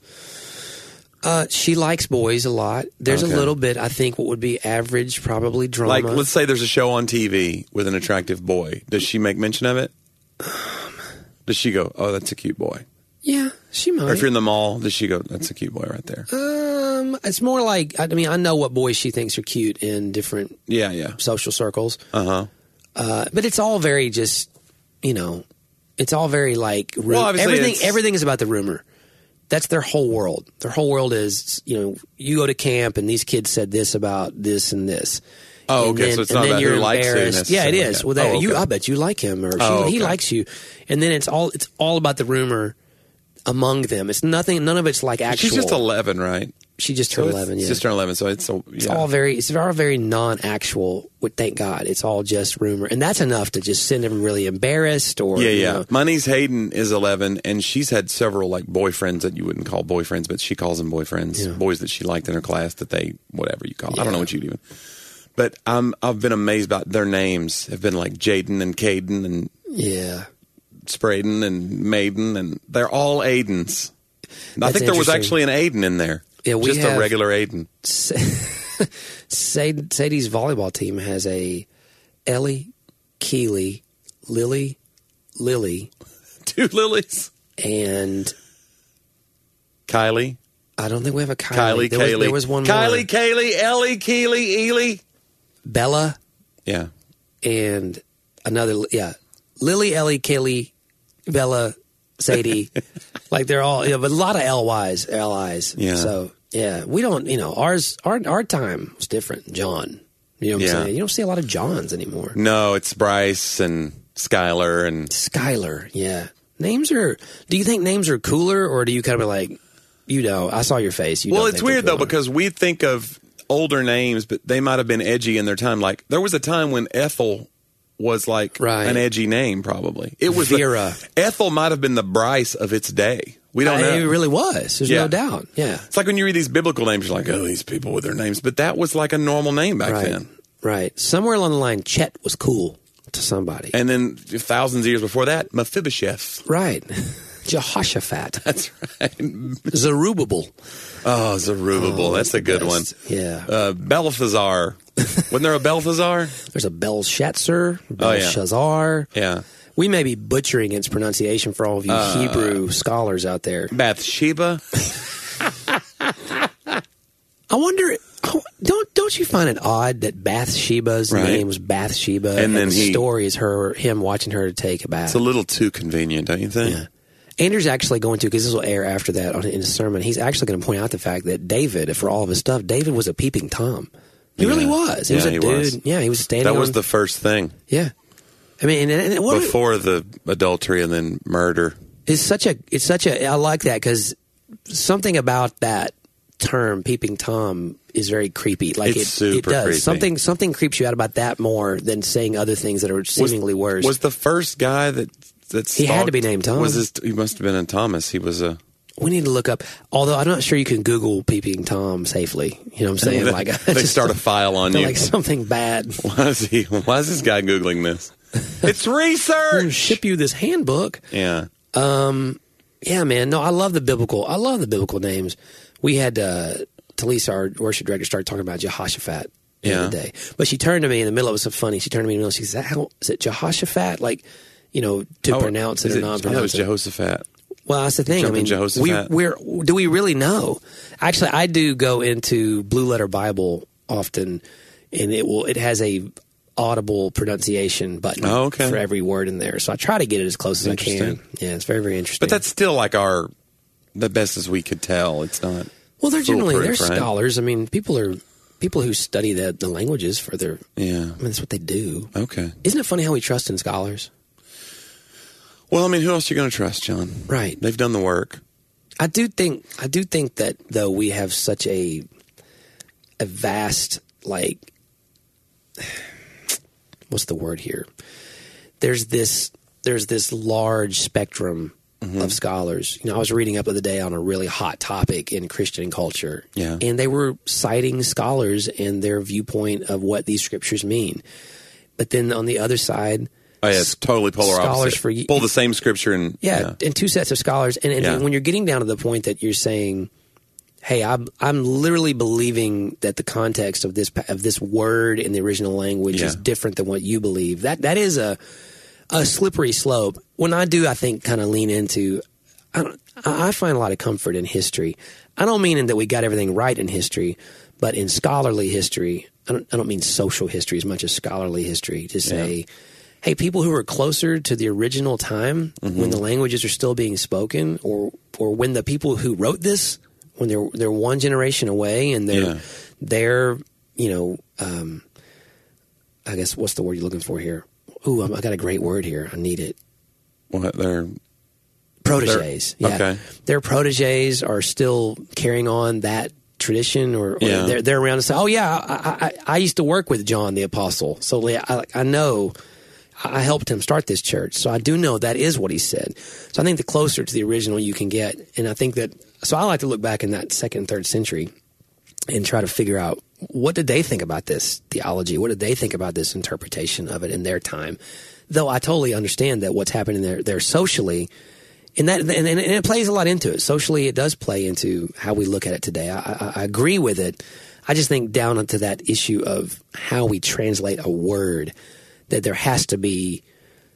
Uh, she likes boys a lot. There's okay. a little bit. I think what would be average, probably drama. Like, let's say there's a show on T V with an attractive boy. Does she make mention of it? Um, does she go, "Oh, that's a cute boy"? Yeah, she might. Or if you're in the mall, does she go, "That's a cute boy right there"? Um, it's more like I mean, I know what boys she thinks are cute in different yeah, yeah. social circles. Uh-huh. Uh But it's all very just, you know, it's all very like ru- well, everything. It's... Everything is about the rumor. That's their whole world. Their whole world is, you know, you go to camp and these kids said this about this and this. Oh, and okay. Then, so it's not about who likes you. Yeah, it is. Like well, that, oh, okay. you, I bet you like him, or she, oh, okay. he likes you, and then it's all it's all about the rumor among them. It's nothing. None of it's like actual. She's just eleven, right? She just so turned eleven. Yeah, just turned eleven. So it's, yeah. it's all very. It's all very non-actual. Thank God, it's all just rumor, and that's enough to just send them really embarrassed. Or yeah, you yeah. know. My niece Hayden is eleven, and she's had several like boyfriends that you wouldn't call boyfriends, but she calls them boyfriends. Yeah. Boys that she liked in her class that they whatever you call. Yeah. I don't know what you'd even. But I'm I've been amazed about their names have been like Jaden and Caden and yeah, Spraden and Maiden, and they're all Aidens. I That's think there was actually an Aiden in there. Yeah, we just have, a regular Aiden. Sadie's volleyball team has a Ellie, Keely, Lily, Lily, Two Lilies. and Kylie. I don't think we have a Kylie. Kylie, there Kaylee. Was, there was one Kylie, more. Kaylee, Ellie, Keely, Ely. Bella, Yeah. and another, yeah. Lily, Ellie, Kaylee, Bella, Sadie. Like they're all, you know, but a lot of L Ys, L Is. Yeah. So, yeah, we don't, you know, ours, our, our time was different. John. You know what Yeah. I'm saying? You don't see a lot of Johns anymore. No, it's Bryce and Skylar and Skylar, yeah. Names are, do you think names are cooler, or do you kind of like, you know, I saw your face. You well, don't it's think they're weird though cooler. because we think of older names, but they might have been edgy in their time. Like there was a time when Ethel was like Right. an edgy name. Probably it was the- Vera. Ethel might have been the Bryce of its day. We don't know. It really was. There's Yeah. no doubt. Yeah. It's like when you read these biblical names, you're like, oh, these people with their names. But that was like a normal name back Right. then. Right. Somewhere along the line, Chet was cool to somebody. And then thousands of years before that, Mephibosheth. Right. Jehoshaphat. That's right. Zerubbabel. Oh, Zerubbabel. Oh, That's a good one. best. Yeah. Uh, Belphazar. Wasn't there a Belphazar? There's a Belshazzar, Oh, yeah. Belshazzar. Yeah. We may be butchering its pronunciation for all of you Uh, Hebrew scholars out there. Bathsheba. I wonder, oh, don't don't you find it odd that Bathsheba's Right. name was Bathsheba, And and, then the he- story is her him watching her take a bath? It's a little too convenient, don't you think? Yeah. Andrew's actually going to, because this will air after that on, in his sermon, he's actually going to point out the fact that David, for all of his stuff, David was a peeping Tom. He Yeah. really was. He was Yeah, a he dude. was. Yeah, he was standing That was on- the first thing Yeah. I mean, and, and what before the adultery and then murder. it's such a, it's such a, I like that because something about that term, peeping Tom, is very creepy. Like It's it, super it does. creepy. Something, something creeps you out about that more than saying other things that are seemingly worse. Was the first guy that that He had stalked- to be named Tom. Was his, he must have been in Thomas. He was a. We need to look up. Although I'm not sure you can Google peeping Tom safely. You know what I'm saying? Like I they just start a file on feel you. like something bad. Why is he? Why is this guy googling this? It's I'm gonna research. ship you this handbook. Yeah. Yeah, man. No, I love the biblical. I love the biblical names. We had uh, Talisa, our worship director, started talking about Jehoshaphat the Yeah. other day. But she turned to me in the middle. It was so funny. She turned to me in the middle. She said, "How is it Jehoshaphat? Like, you know, to Oh, pronounce it is or I not thought it was pronounce it?" Jehoshaphat. Well, that's the thing. I Jumping mean, Jehoshaphat. we, we're do we really know? Actually, I do go into Blue Letter Bible often, and it will it has a audible pronunciation button Oh, okay. for every word in there. So I try to get it as close as I can. Interesting. Yeah, it's very very interesting. But that's still like our the best as we could tell. It's not. well, they're generally they're foolproof, right? scholars. I mean, people are people who study the the languages for their. Yeah. I mean, that's what they do. Okay. Isn't it funny how we trust in scholars? Well, I mean, who else are you going to trust, John? Right. They've done the work. I do think I do think that though we have such a a vast like what's the word here? There's this there's this large spectrum Mm-hmm. of scholars. You know, I was reading up the other day on a really hot topic in Christian culture. Yeah. And they were citing scholars and their viewpoint of what these scriptures mean. But then on the other side, Oh yeah, it's totally polar Scholars opposite. for ye- Pull the same scripture and yeah, and two sets of scholars. And, and Yeah. when you're getting down to the point that you're saying, "Hey, I'm I'm literally believing that the context of this of this word in the original language Yeah. is different than what you believe," that that is a a slippery slope. When I do, I think kind of lean into. I don't. I I find a lot of comfort in history. I don't mean in that we got everything right in history, but in scholarly history. I don't. I don't mean social history as much as scholarly history. To say. Hey, people who are closer to the original time Mm-hmm. when the languages are still being spoken, or or when the people who wrote this, when they're they're one generation away and they're Yeah. they're you know, um, I guess what's the word you're looking for here? Ooh, I got a great word here. I need it. what they're Proteges. They're- yeah, okay. their proteges are still carrying on that tradition, or, or Yeah. they're they're around and say, "Oh yeah, I, I, I used to work with John the Apostle, so yeah, I, I know." I helped him start this church, so I do know that is what he said. So I think the closer to the original you can get, and I think that, so I like to look back in that second and third century and try to figure out what did they think about this theology? What did they think about this interpretation of it in their time? Though I totally understand that what's happening there, there socially, and that, and, and it plays a lot into it. Socially, it does play into how we look at it today. I, I, I agree with it. I just think down onto that issue of how we translate a word, that there has to be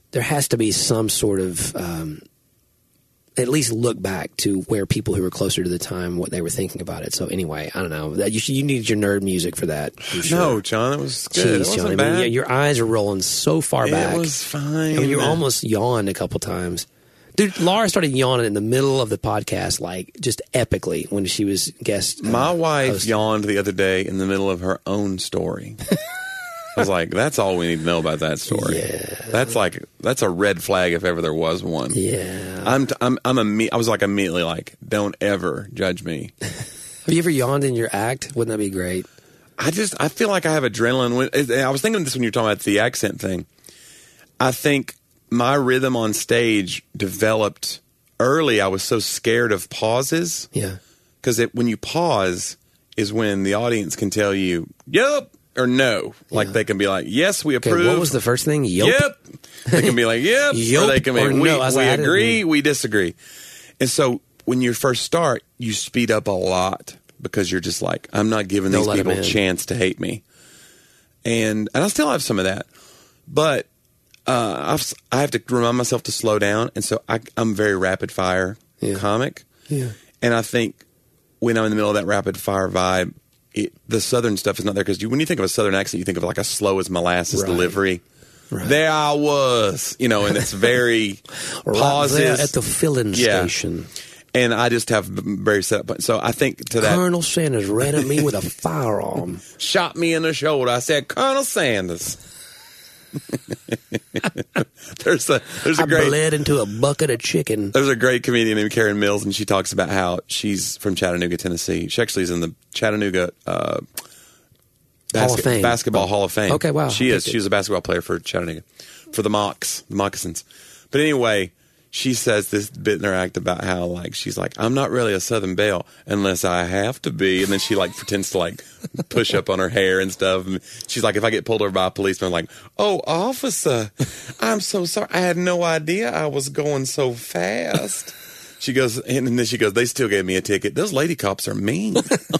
there has to be some sort of um, at least look back to where people who were closer to the time, what they were thinking about it. So anyway, I don't know. That you, you need your nerd music for that. For sure. No, John, it was good. Jeez, it wasn't John, I bad. mean, yeah, your eyes are rolling so far it back. It was fine. I mean, you almost yawned a couple times. Dude, Laura started yawning in the middle of the podcast, like just epically when she was guest. Uh, My wife host. yawned the other day in the middle of her own story. I was like, that's all we need to know about that story. Yeah. That's like, that's a red flag if ever there was one. Yeah. I'm, t- I'm, I'm, imme- I was like immediately like, don't ever judge me. Have you ever yawned in your act? Wouldn't that be great? I just, I feel like I have adrenaline. When, I was thinking of this when you were talking about the accent thing. I think my rhythm on stage developed early. I was so scared of pauses. Yeah. Because when you pause is when the audience can tell you, yep, or no. Like Yeah. they can be like, yes, we approve. Okay, what was the first thing? Yep. Yep. They can be like, yep. Yep, Or they can be, or we, no. I was we like, I agree, didn't- we disagree. And so when you first start, you speed up a lot because you're just like, I'm not giving Don't these let 'em people a in. chance to hate me. And and I still have some of that. But uh, I've, I have to remind myself to slow down. And so I, I'm very rapid fire Yeah. comic. Yeah. And I think when I'm in the middle of that rapid fire vibe, it, the Southern stuff is not there. Because when you think of a Southern accent, you think of like a slow as molasses Right. delivery. Right. There I was, you know, and it's very Right pauses. there at the filling Yeah. station. And I just have very set up. So I think to that, Colonel Sanders ran at me with a firearm. shot me in the shoulder. I said, Colonel Sanders. there's a there's a I great bled into a bucket of chicken. there's a great comedian named Karen Mills, and she talks about how she's from Chattanooga, Tennessee. She actually is in the Chattanooga uh, Hall of Fame. basketball Hall of Fame. Okay, wow. She I is. picked She was a basketball player for Chattanooga, for the Mocs, the Moccasins. But anyway, she says this bit in her act about how like she's like, I'm not really a Southern belle unless I have to be, and then she like pretends to like push up on her hair and stuff. And she's like, if I get pulled over by a policeman, I'm like, oh officer, I'm so sorry, I had no idea I was going so fast. She goes, and then she goes, they still gave me a ticket. Those lady cops are mean.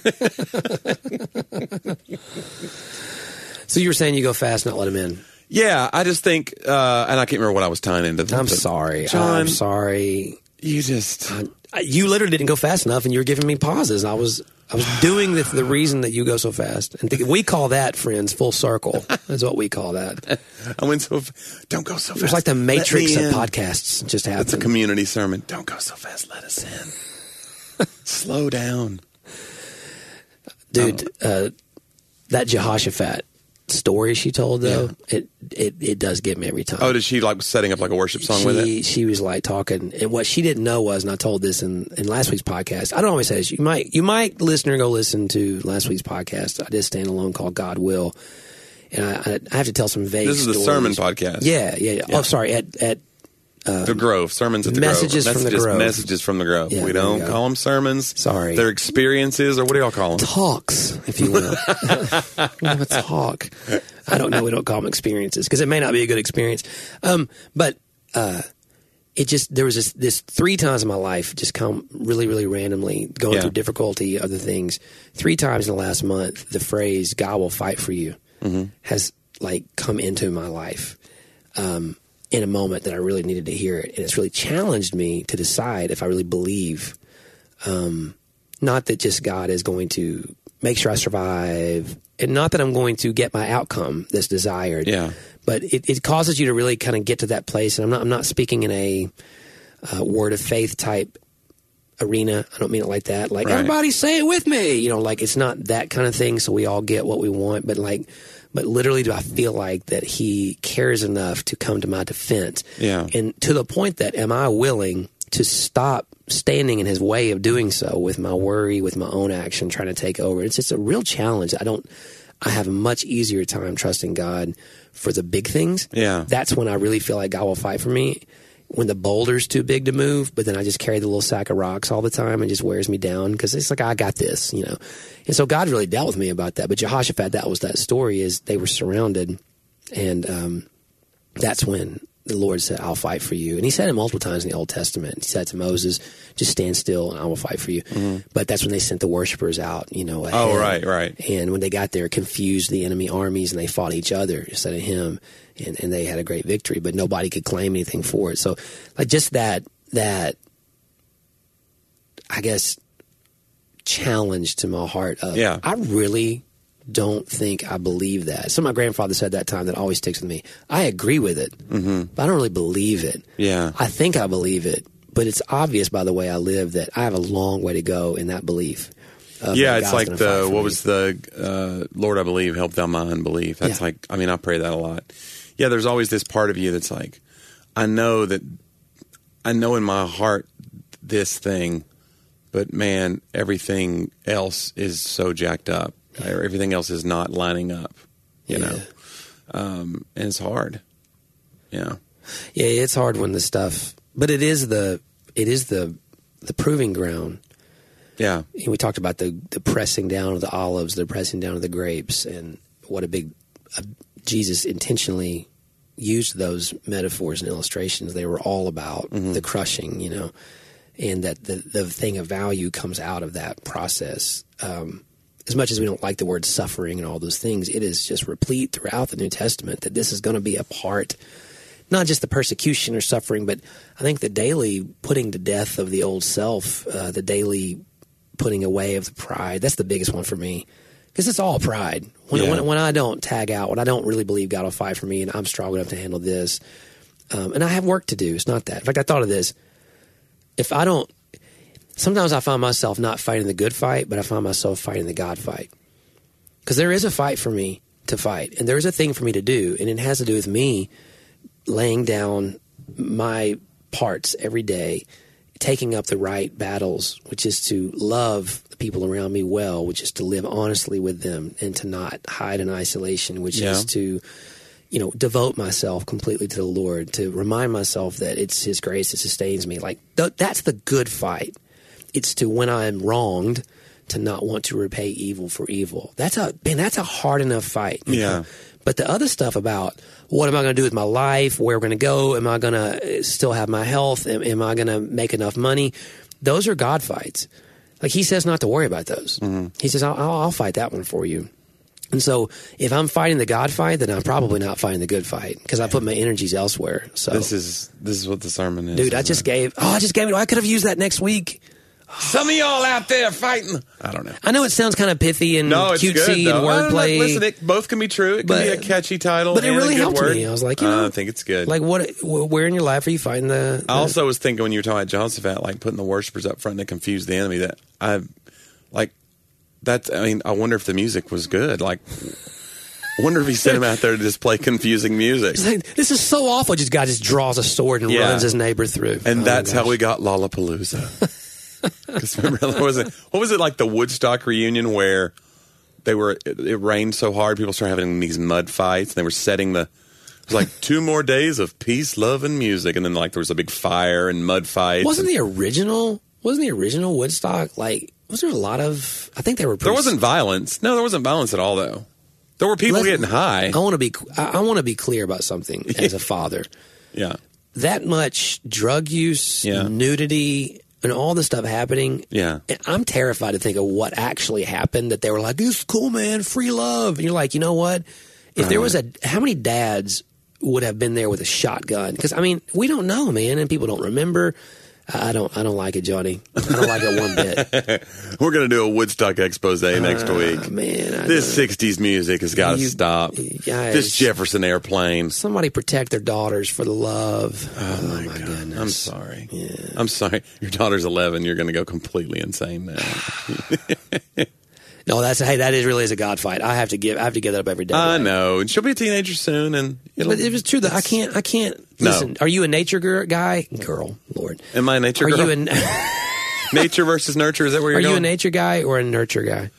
So you were saying you go fast, not let him in. Yeah, I just think, uh, and I can't remember what I was tying into. I'm but sorry. John. I'm sorry. You just, I, you literally didn't go fast enough, and you were giving me pauses. I was, I was doing the, the reason that you go so fast, and th- we call that, friends, full circle. That's what we call that. I went so, f- don't go so fast. It's like the Matrix Let of me in. podcasts just happened. It's a community sermon. Don't go so fast. Let us in. Slow down. Dude, uh, that Jehoshaphat story she told though, it, it it does get me every time. Oh, did she like setting up like a worship song she, with it? She was like talking, and what she didn't know was, and I told this in, in last week's podcast. I don't always say this. You might, you might, listener, go listen to last week's podcast. I did stand alone called God Will, and I, I, I have to tell some vague. This is the stories. sermon podcast. Yeah, yeah, yeah. Oh, sorry. At at the Grove, sermons at the Messages Grove. from the Messages, Grove. Messages from the Grove. Yeah, we there don't you go. call them sermons. Sorry. They're experiences, or what do y'all call them? talks, if you will. a talk. I don't know. We don't call them experiences because it may not be a good experience. Um, but uh, it just there was this, this three times in my life, just come really, really randomly, going Yeah. through difficulty, other things. Three times in the last month, the phrase "God will fight for you" Mm-hmm. has like come into my life. Um, in a moment that I really needed to hear it. And it's really challenged me to decide if I really believe, um, not that just God is going to make sure I survive, and not that I'm going to get my outcome that's desired. Yeah. But it, it causes you to really kind of get to that place. And I'm not, I'm not speaking in a uh, word of faith type arena. I don't mean it like that. Like, Right. everybody say it with me. You know, like it's not that kind of thing. So we all get what we want. But like, but literally, do I feel like that he cares enough to come to my defense? Yeah. And to the point that, am I willing to stop standing in his way of doing so with my worry, with my own action, trying to take over? It's just a real challenge. I don't, I have a much easier time trusting God for the big things. Yeah. That's when I really feel like God will fight for me. When the boulder's too big to move, but then I just carry the little sack of rocks all the time and just wears me down because it's like, I got this, you know. And so God really dealt with me about that. But Jehoshaphat, that was that story, is they were surrounded, and um, that's when the Lord said, I'll fight for you. And he said it multiple times in the Old Testament. He said to Moses, just stand still and I will fight for you. Mm-hmm. But that's when they sent the worshipers out, you know. Ahead. Oh, right, right. And when they got there, confused the enemy armies and they fought each other instead of him. And, and they had a great victory, but nobody could claim anything for it. So like just that, that, I guess, challenge to my heart of, yeah. I really don't think I believe that. So my grandfather said that time that always sticks with me. I agree with it, mm-hmm. but I don't really believe it. Yeah. I think I believe it, but it's obvious by the way I live that I have a long way to go in that belief. Yeah, it's like the, what me. was the, uh, Lord, I believe, help thou my unbelief. That's yeah. like, I mean, I pray that a lot. Yeah, there's always this part of you that's like, I know that, I know in my heart this thing, but man, everything else is so jacked up. Everything else is not lining up, you yeah. know, um, and it's hard. Yeah, yeah, it's hard when the stuff, but it is the it is the the proving ground. Yeah, we talked about the the pressing down of the olives, the pressing down of the grapes, and what a big uh, Jesus intentionally used those metaphors and illustrations. They were all about mm-hmm. the crushing, you know, and that the the thing of value comes out of that process. Um, As much as we don't like the word suffering and all those things, it is just replete throughout the New Testament that this is going to be a part, not just the persecution or suffering, but I think the daily putting to death of the old self, uh, the daily putting away of the pride. That's the biggest one for me because it's all pride. When, yeah. when, when I don't tag out, when I don't really believe God will fight for me and I'm strong enough to handle this, um, and I have work to do. It's not that. In fact, I thought of this. If I don't, Sometimes I find myself not fighting the good fight, but I find myself fighting the God fight. Because there is a fight for me to fight, and there is a thing for me to do, and it has to do with me laying down my parts every day, taking up the right battles, which is to love the people around me well, which is to live honestly with them and to not hide in isolation, which yeah. is to, you know, devote myself completely to the Lord, to remind myself that it's His grace that sustains me. Like, th- that's the good fight. It's to when I am wronged to not want to repay evil for evil. That's a man. That's a hard enough fight. You yeah. know? But the other stuff about what am I going to do with my life? Where we're going to go? Am I going to still have my health? Am, am I going to make enough money? Those are God fights. Like He says not to worry about those. Mm-hmm. He says I'll, I'll fight that one for you. And so if I'm fighting the God fight, then I'm probably not fighting the good fight because I put my energies elsewhere. So this is this is what the sermon is, dude. I just it? gave. Oh, I just gave it. I could have used that next week. Some of y'all out there fighting. I don't know. I know it sounds kind of pithy and no, it's cutesy good, and wordplay. Listen, it both can be true. It can but, be a catchy title, but it and really a good helped word. me. I was like, you know, uh, I think it's good. Like, what? Where in your life are you fighting the? the I also was thinking when you were talking about Jehoshaphat, like putting the worshipers up front to confuse the enemy. That I, like, that. I mean, I wonder if the music was good. Like, I wonder if he sent him out there to just play confusing music. Like, this is so awful. Just guy just draws a sword and yeah. runs his neighbor through, and oh, that's how we got Lollapalooza. Because remember, what was it? What was it like the Woodstock reunion where they were? It, it rained so hard, people started having these mud fights, and they were setting the. It was like two more days of peace, love, and music, and then like there was a big fire and mud fights. Wasn't and, the original? Wasn't the original Woodstock like? Was there a lot of? I think they were. There wasn't violence. No, there wasn't violence at all, though. There were people Let's, getting high. I want to be. I, I want to be clear about something as a father. Yeah. That much drug use, yeah. nudity. And all this stuff happening, yeah. And I'm terrified to think of what actually happened. That they were like, "This is cool, man, free love." And you're like, you know what? If right. there was a, how many dads would have been there with a shotgun? Because I mean, we don't know, man, and people don't remember. I don't, I don't like it, Johnny. I don't like it one bit. We're gonna do a Woodstock expose uh, next week. Man, I this sixties music has got to stop. Guys, this Jefferson Airplane. Somebody protect their daughters for the love. Oh, oh my, my goodness! I'm sorry. Yeah. I'm sorry. Your daughter's eleven. You're gonna go completely insane now. No, that's hey, that is really is a God fight. I have to give, I have to give that up every day. I right? know, and she'll be a teenager soon, and it'll, but it was true that I can't, I can't. No. Listen, are you a nature girl, guy, girl, Lord? Am I a nature are girl? You a, nature versus nurture? Is that where you're are going? Are you a nature guy or a nurture guy?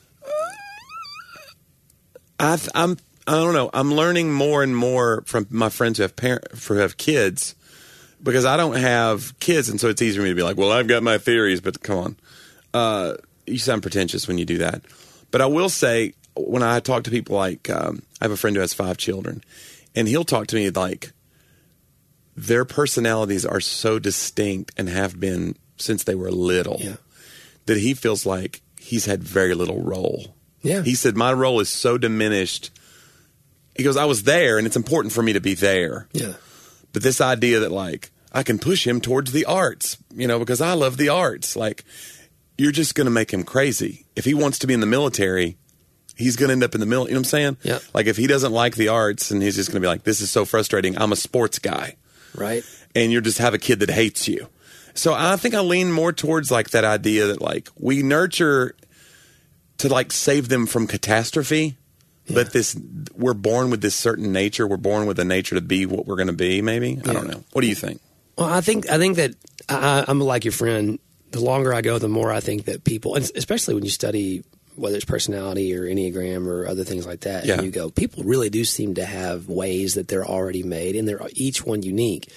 I, I'm, I don't know. I'm learning more and more from my friends who have parents, who have kids, because I don't have kids, and so it's easier for me to be like, well, I've got my theories, but come on. Uh, you sound pretentious when you do that. But I will say, when I talk to people like, um, I have a friend who has five children, and he'll talk to me like, their personalities are so distinct and have been since they were little Yeah. that he feels like he's had very little role. Yeah. He said, my role is so diminished. He goes, I was there and it's important for me to be there. Yeah. But this idea that like, I can push him towards the arts, you know, because I love the arts. Like, you're just going to make him crazy. If he wants to be in the military, he's going to end up in the military. You know what I'm saying? Yeah. Like, if he doesn't like the arts and he's just going to be like, this is so frustrating. I'm a sports guy. Right. And you just have a kid that hates you. So I think I lean more towards like that idea that like we nurture to like save them from catastrophe. Yeah. But this, we're born with this certain nature. We're born with a nature to be what we're going to be, maybe. I Yeah. don't know. What do you think? Well, I think I think that I, I'm like your friend. The longer I go, the more I think that people, and especially when you study whether it's personality or Enneagram or other things like that, Yeah. and you go, people really do seem to have ways that they're already made, and they're each one unique.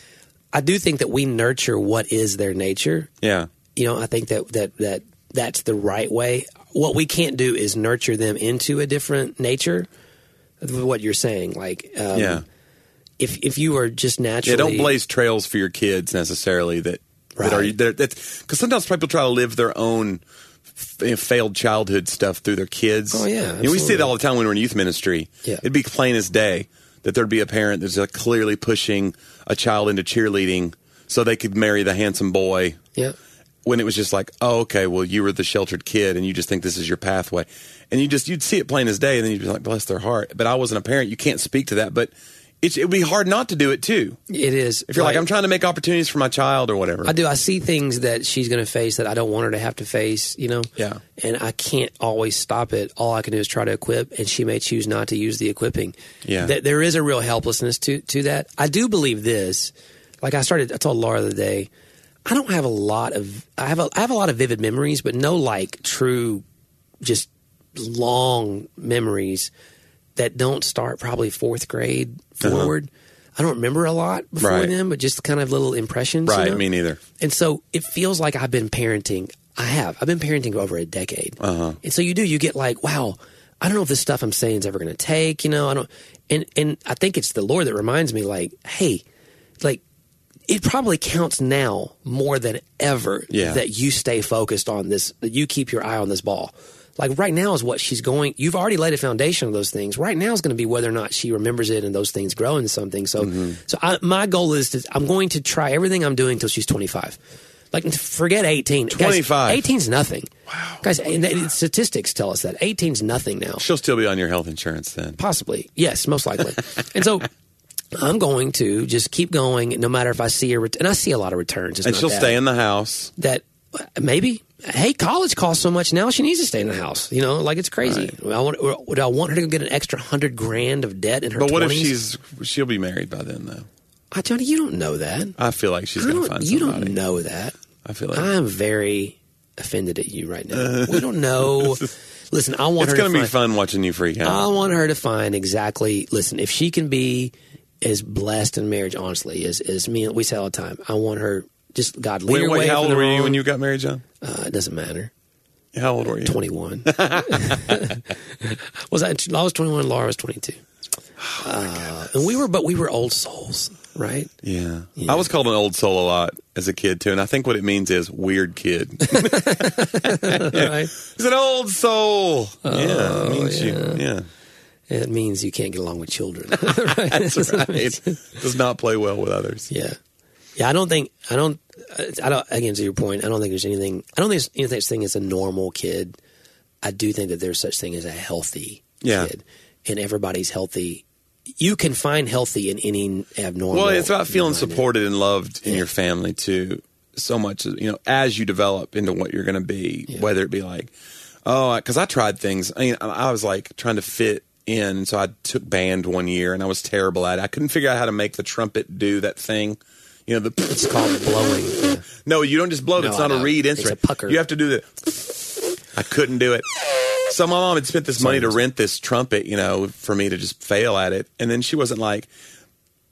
I do think that we nurture what is their nature. Yeah. You know, I think that that that that's the right way. What we can't do is nurture them into a different nature. What you're saying, like, um, Yeah. if if you are just naturally, Yeah, don't blaze trails for your kids necessarily that, that are Right. that that's because sometimes people try to live their own f- you know, failed childhood stuff through their kids. Oh, yeah, You know, we see absolutely. that all the time when we're in youth ministry. Yeah. It'd be plain as day that there'd be a parent that's like clearly pushing a child into cheerleading so they could marry the handsome boy. yeah. When it was just like, oh, okay, well, you were the sheltered kid, and you just think this is your pathway, and you just you'd see it plain as day, and then you'd be like, bless their heart. But I wasn't a parent; you can't speak to that. But it's, it'd be hard not to do it too. It is. If you're like, Right. I'm trying to make opportunities for my child or whatever. I do. I see things that she's going to face that I don't want her to have to face, you know? Yeah. And I can't always stop it. All I can do is try to equip, and she may choose not to use the equipping. Yeah. Th- there is a real helplessness to, to that. I do believe this. Like I started, I told Laura the other day, I don't have a lot of, I have a, I have a lot of vivid memories, but no like true, just long memories that don't start probably fourth grade forward. I don't remember a lot before Right. then, but just kind of little impressions. you right, know? me neither. And so it feels like I've been parenting. I have. I've been parenting for over a decade. Uh-huh. And so you do, you get like, wow, I don't know if this stuff I'm saying is ever going to take, you know, I don't, and, and I think it's the Lord that reminds me like, hey, like it probably counts now more than ever Yeah. that you stay focused on this, that you keep your eye on this ball. Like right now is what she's going, you've already laid a foundation of those things. Right now is going to be whether or not she remembers it and those things grow into something. So, Mm-hmm. so I, my goal is to, I'm going to try everything I'm doing until she's twenty-five. Like forget eighteen. twenty-five. Guys, eighteen's nothing. Wow. Guys, and the statistics tell us that eighteen's nothing now. She'll still be on your health insurance then. Possibly. Yes, most likely. And so I'm going to just keep going no matter if I see her. Ret- and I see a lot of returns. It's And not she'll that. stay in the house. That maybe, hey, college costs so much now, she needs to stay in the house. You know, like it's crazy. I want, would I want her to get an extra hundred grand of debt in her But what twenties? if she's, she'll be married by then though? Ah, Johnny, you don't know that. I feel like she's I going to don't- find you somebody. don't know that. I feel like I'm very offended at you right now. We don't know. Listen, I want it's her going to to be find, fun watching you freak out. I want her to find exactly. Listen, if she can be as blessed in marriage, honestly, as as me, we say all the time. I want her. Just God lead wait, her wait, way how from old the were you wrong- when you got married, John? Uh, it doesn't matter. How old were you? Twenty-one. was I? I was twenty-one. Laura was twenty-two. Uh, and we were, but we were old souls, right? Yeah. Yeah. I was called an old soul a lot as a kid too, and I think what it means is weird kid. Right. He's an old soul. yeah, it means yeah. you. Yeah, It means you can't get along with children. Right? that's right. Does not play well with others. Yeah, yeah. I don't think I don't. I don't. Again, to your point, I don't think there's anything. I don't think there's any such thing as a normal kid. I do think that there's such thing as a healthy Yeah. kid, and everybody's healthy. You can find healthy in any abnormal. Well, it's about feeling environment. supported and loved in Yeah. your family too. So much, you know, as you develop into what you're going to be, Yeah. whether it be like, oh, because I tried things. I mean, I was like trying to fit in, and so I took band one year, and I was terrible at it. I couldn't figure out how to make the trumpet do that thing. You know, the It's called blowing. Yeah. no, you don't just blow. No, It's I not a know. reed It's instrument. a pucker. You have to do the. I couldn't do it. So my mom had spent this money to rent this trumpet, you know, for me to just fail at it. And then she wasn't like,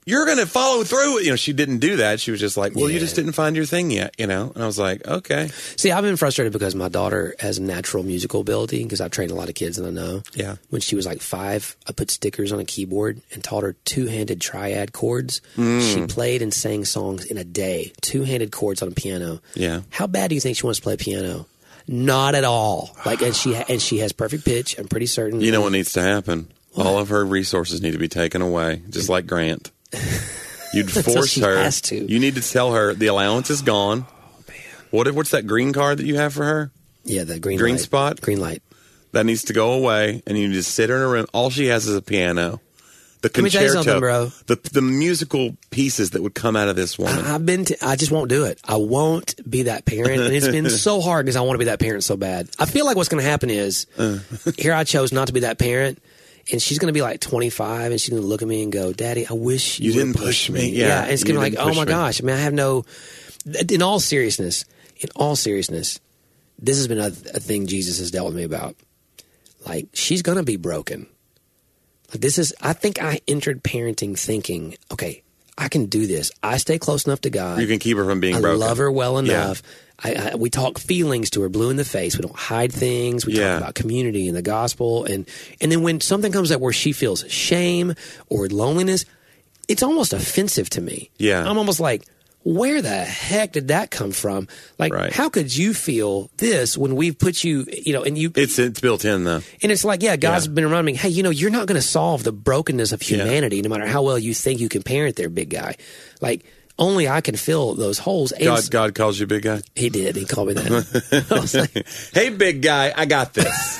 you're going to follow through. You know, she didn't do that. She was just like, well, Yeah. you just didn't find your thing yet, you know? And I was like, okay. See, I've been frustrated because my daughter has natural musical ability because I've trained a lot of kids and I know. Yeah. When she was like five, I put stickers on a keyboard and taught her two-handed triad chords. Mm. She played and sang songs in a day, two-handed chords on a piano. Yeah. How bad do you think she wants to play piano? Not at all. Like, and she and she has perfect pitch. I'm pretty certain. You know what needs to happen? What? All of her resources need to be taken away, just like Grant. You'd Until force she her. has to. You need to tell her the allowance is gone. Oh, man. What what's that green card that you have for her? Yeah, the green Green light. spot? Green light. That needs to go away, and you just sit her in a room. All she has is a piano. The Let me tell you concerto, something, bro. the the musical pieces that would come out of this woman. I, I've been. To, I just won't do it. I won't be that parent, and it's been so hard because I want to be that parent so bad. I feel like what's going to happen is Uh. here I chose not to be that parent, and she's going to be like twenty-five, and she's going to look at me and go, "Daddy, I wish you, You would've didn't push me." Yeah, and it's you going to be like, didn't "Oh push my me. gosh!" I mean, I have no. In all seriousness, in all seriousness, this has been a, a thing Jesus has dealt with me about. Like, she's going to be broken. Like, this is. I think I entered parenting thinking, okay, I can do this. I stay close enough to God. You can keep her from being I broken. love her well Yeah. enough. I, I, we talk feelings to her, blue in the face. We don't hide things. We Yeah. talk about community and the gospel, and and then when something comes up where she feels shame or loneliness, it's almost offensive to me. Yeah. I'm almost like, where the heck did that come from? Like, Right. how could you feel this when we've put you, you know, and you, It's it's built in though. and it's like, yeah, God's Yeah. been reminding me, hey, you know, you're not going to solve the brokenness of humanity, no matter how well you think you can parent there, big guy. Like, only I can fill those holes. And God God calls you big guy. he did. He called me that. I was like, Hey, big guy, I got this.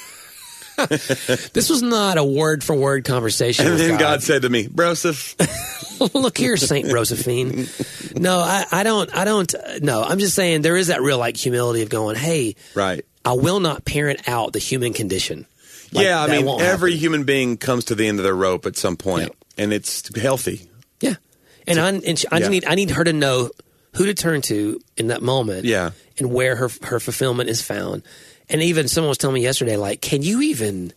this was not a word for word conversation. And with then God God said to me, Broseph, look here, Saint Josephine. No, I, I don't. I don't. uh, No, I'm just saying there is that real like humility of going, hey, right. I will not parent out the human condition. Like, yeah, I that mean, won't every happen. human being comes to the end of their rope at some point, and it's healthy. Yeah, and I and she, I Yeah. need I need her to know who to turn to in that moment. Yeah. and where her her fulfillment is found. And even someone was telling me yesterday, like, can you even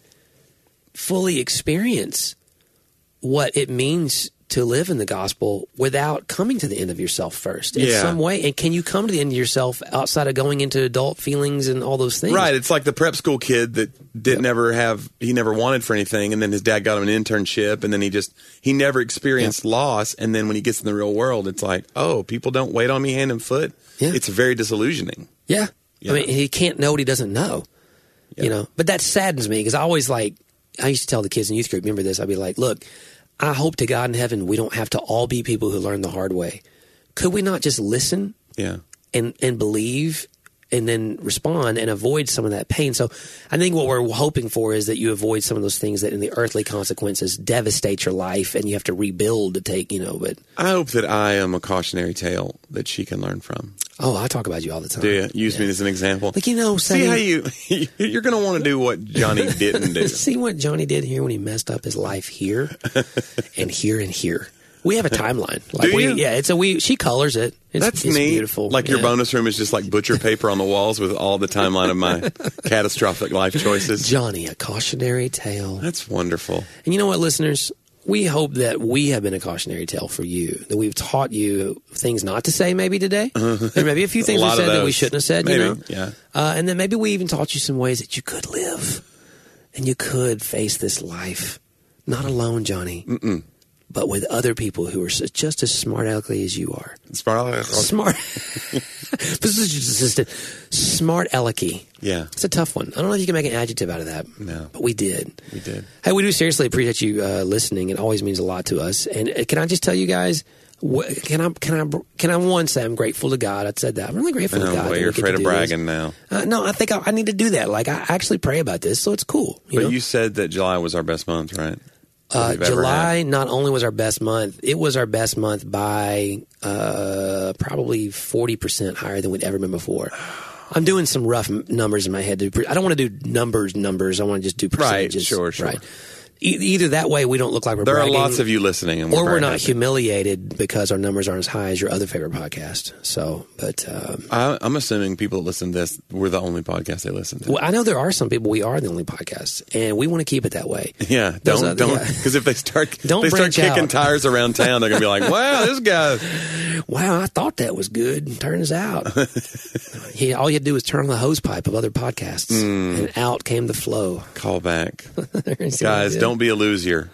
fully experience what it means to live in the gospel without coming to the end of yourself first in Yeah. some way? And can you come to the end of yourself outside of going into adult feelings and all those things? Right. It's like the prep school kid that didn't ever have, he never wanted for anything. And then his dad got him an internship. And then he just, he never experienced loss. And then when he gets in the real world, it's like, oh, people don't wait on me hand and foot. Yeah. It's very disillusioning. Yeah. Yeah. I mean, he can't know what he doesn't know. Yeah. You know, but that saddens me because I always like, I used to tell the kids in youth group, remember this? I'd be like, look, I hope to God in heaven we don't have to all be people who learn the hard way. Could we not just listen Yeah. and, and believe and then respond and avoid some of that pain? So I think what we're hoping for is that you avoid some of those things that in the earthly consequences devastate your life and you have to rebuild to take, you know, but I hope that I am a cautionary tale that she can learn from. oh, I talk about you all the time. Do you? Use me as an example. Like, you know, See saying, how you, you're going to want to do what Johnny didn't do. see what Johnny did here when he messed up his life here and here and here. We have a timeline. Like Do we, you? Yeah, it's a we. She colors it. It's, That's it's neat. beautiful. Like your Yeah. bonus room is just like butcher paper on the walls with all the timeline of my catastrophic life choices. Johnny, a cautionary tale. That's wonderful. And you know what, listeners? We hope that we have been a cautionary tale for you. That we've taught you things not to say maybe today. There may be a few things A we lot of said that we those. shouldn't have said. Maybe, You know, yeah. Uh, and then maybe we even taught you some ways that you could live and you could face this life not alone, Johnny. Mm-mm. But with other people who are s- just as smart alecky as you are. Smart. Smart. Smart alecky. Yeah. It's a tough one. I don't know if you can make an adjective out of that. No. But we did. We did. Hey, we do seriously appreciate you uh, listening. It always means a lot to us. And uh, can I just tell you guys, wh- can I can I can I one say I'm grateful to God? I said that. I'm really grateful to Oh, God. boy, that you're we get afraid to of do this. bragging now. Uh, no, I think I, I need to do that. Like, I actually pray about this, so it's cool. You But know? you said that July was our best month, right? Uh, we've ever July not only was our best month, it was our best month by uh, probably forty percent higher than we'd ever been before. I'm doing some rough m- numbers in my head. To pre- I don't want to do numbers, numbers. I want to just do percentages. sure, sure. Right. E- either that way we don't look like we're There bragging, are lots of you listening, and we're or we're very not happy. humiliated because our numbers aren't as high as your other favorite podcast. So, but um, I, I'm assuming people that listen to this, we're the only podcast they listen to. well, I know there are some people we are the only podcast, and we want to keep it that way. Yeah, Those don't other- don't yeah. because if they start Don't they start branch kicking out. tires around town, they're gonna be like, "Wow, this guy." Wow, I thought that was good. Turns out, he, all you had to do was turn on the hose pipe of other podcasts, Mm. and out came the flow. Call back, There's guys. it. Don't be a loser.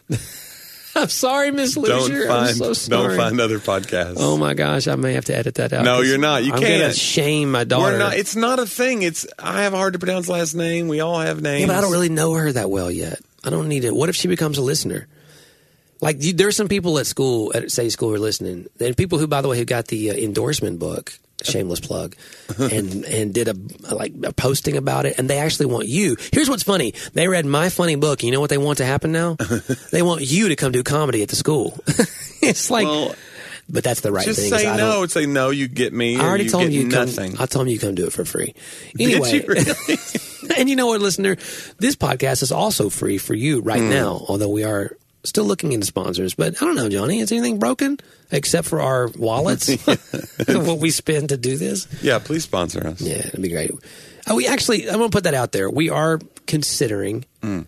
I'm sorry, Miss Loser. Don't I'm find so sorry. don't find other podcasts. Oh my gosh, I may have to edit that out. No, you're not. You I'm gonna can't. shame my daughter. We're not. It's not a thing. It's I have a hard to pronounce last name. We all have names. Yeah, but I don't really know her that well yet. I don't need it. What if she becomes a listener? Like, you, there's some people at school, at Say School, who are listening. There are people who, by the way, who got the uh, endorsement book, shameless plug, and and did a like a posting about it, and they actually want you. Here's what's funny: they read my funny book. You know what they want to happen now? They want you to come do comedy at the school. It's like, Well, but that's the right just thing. say I no. don't- Say no. You get me. I or already you told get him you come. nothing. I told him you come do it for free. Anyway, Did you really? and you know what, listener? This podcast is also free for you right Hmm. now, although we are still looking into sponsors. But I don't know, Johnny. Is anything broken except for our wallets? What we spend to do this? Yeah, please sponsor us. Yeah, it'd be great. Uh, we actually, I'm going to put that out there. We are considering. Mm.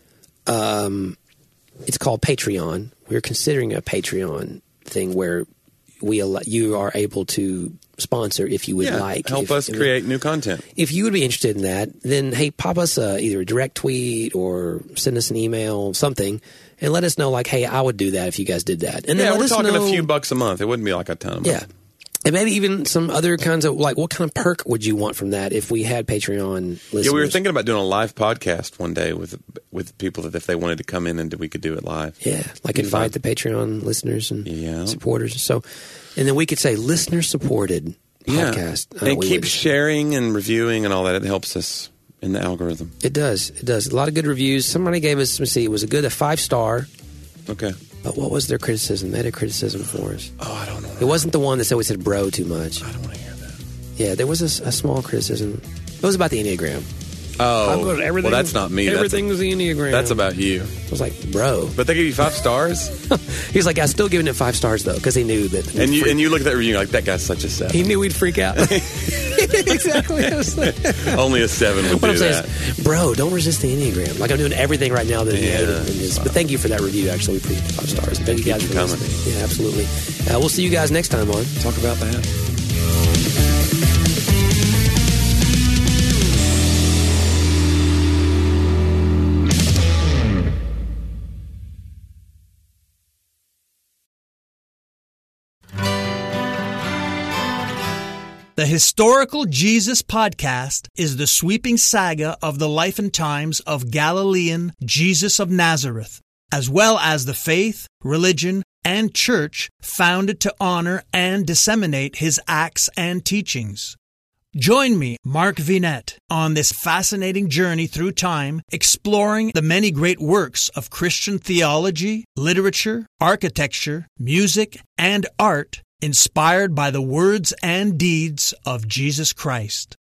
Um, it's called Patreon. We're considering a Patreon thing where we al- you are able to sponsor if you would Yeah, like. help If- us create new content. If you would be interested in that, then hey, pop us a, either a direct tweet or send us an email, something, and let us know. Like, hey, I would do that if you guys did that. And then Yeah, let we're us talking know, a few bucks a month. It wouldn't be like a ton. A month. Yeah, and maybe even some other kinds of like, what kind of perk would you want from that if we had Patreon listeners? Yeah, we were thinking about doing a live podcast one day with with people that if they wanted to come in and we could do it live. Yeah, like Be invite fun. the Patreon listeners and Yeah. supporters. So, and then we could say listener supported podcast. Uh, and we keep would- sharing and reviewing and all that. It helps us in the algorithm. It does. It does. A lot of good reviews. Somebody gave us. Let me see. It was a good a five star. Okay. But what was their criticism? They had a criticism for us. Oh, I don't know. It wasn't the one that said we said bro too much. I don't want to hear that. Yeah, there was a, s- a small criticism. It was about the Enneagram. Oh, I'm going, everything, well, that's not me. Everything That's, was the Enneagram. that's about you. I was like, bro. But they give you five stars, He's like, I'm still giving it five stars though, because he knew that. we'd and you freak- and you look at that review you're like that guy's such a seven. he knew we'd freak out. Exactly. I was like, Only a seven would what do I'm saying that. is, bro, don't resist the Enneagram. Like I'm doing everything right now that he Yeah, hated in this. But thank you for that review. Actually, we appreciate the five stars. Thank you keep guys them for coming. listening. Yeah, absolutely. Uh, we'll see you guys next time on. Talk about that. The Historical Jesus Podcast is the sweeping saga of the life and times of Galilean Jesus of Nazareth, as well as the faith, religion, and church founded to honor and disseminate his acts and teachings. Join me, Mark Vinette, on this fascinating journey through time, exploring the many great works of Christian theology, literature, architecture, music, and art inspired by the words and deeds of Jesus Christ.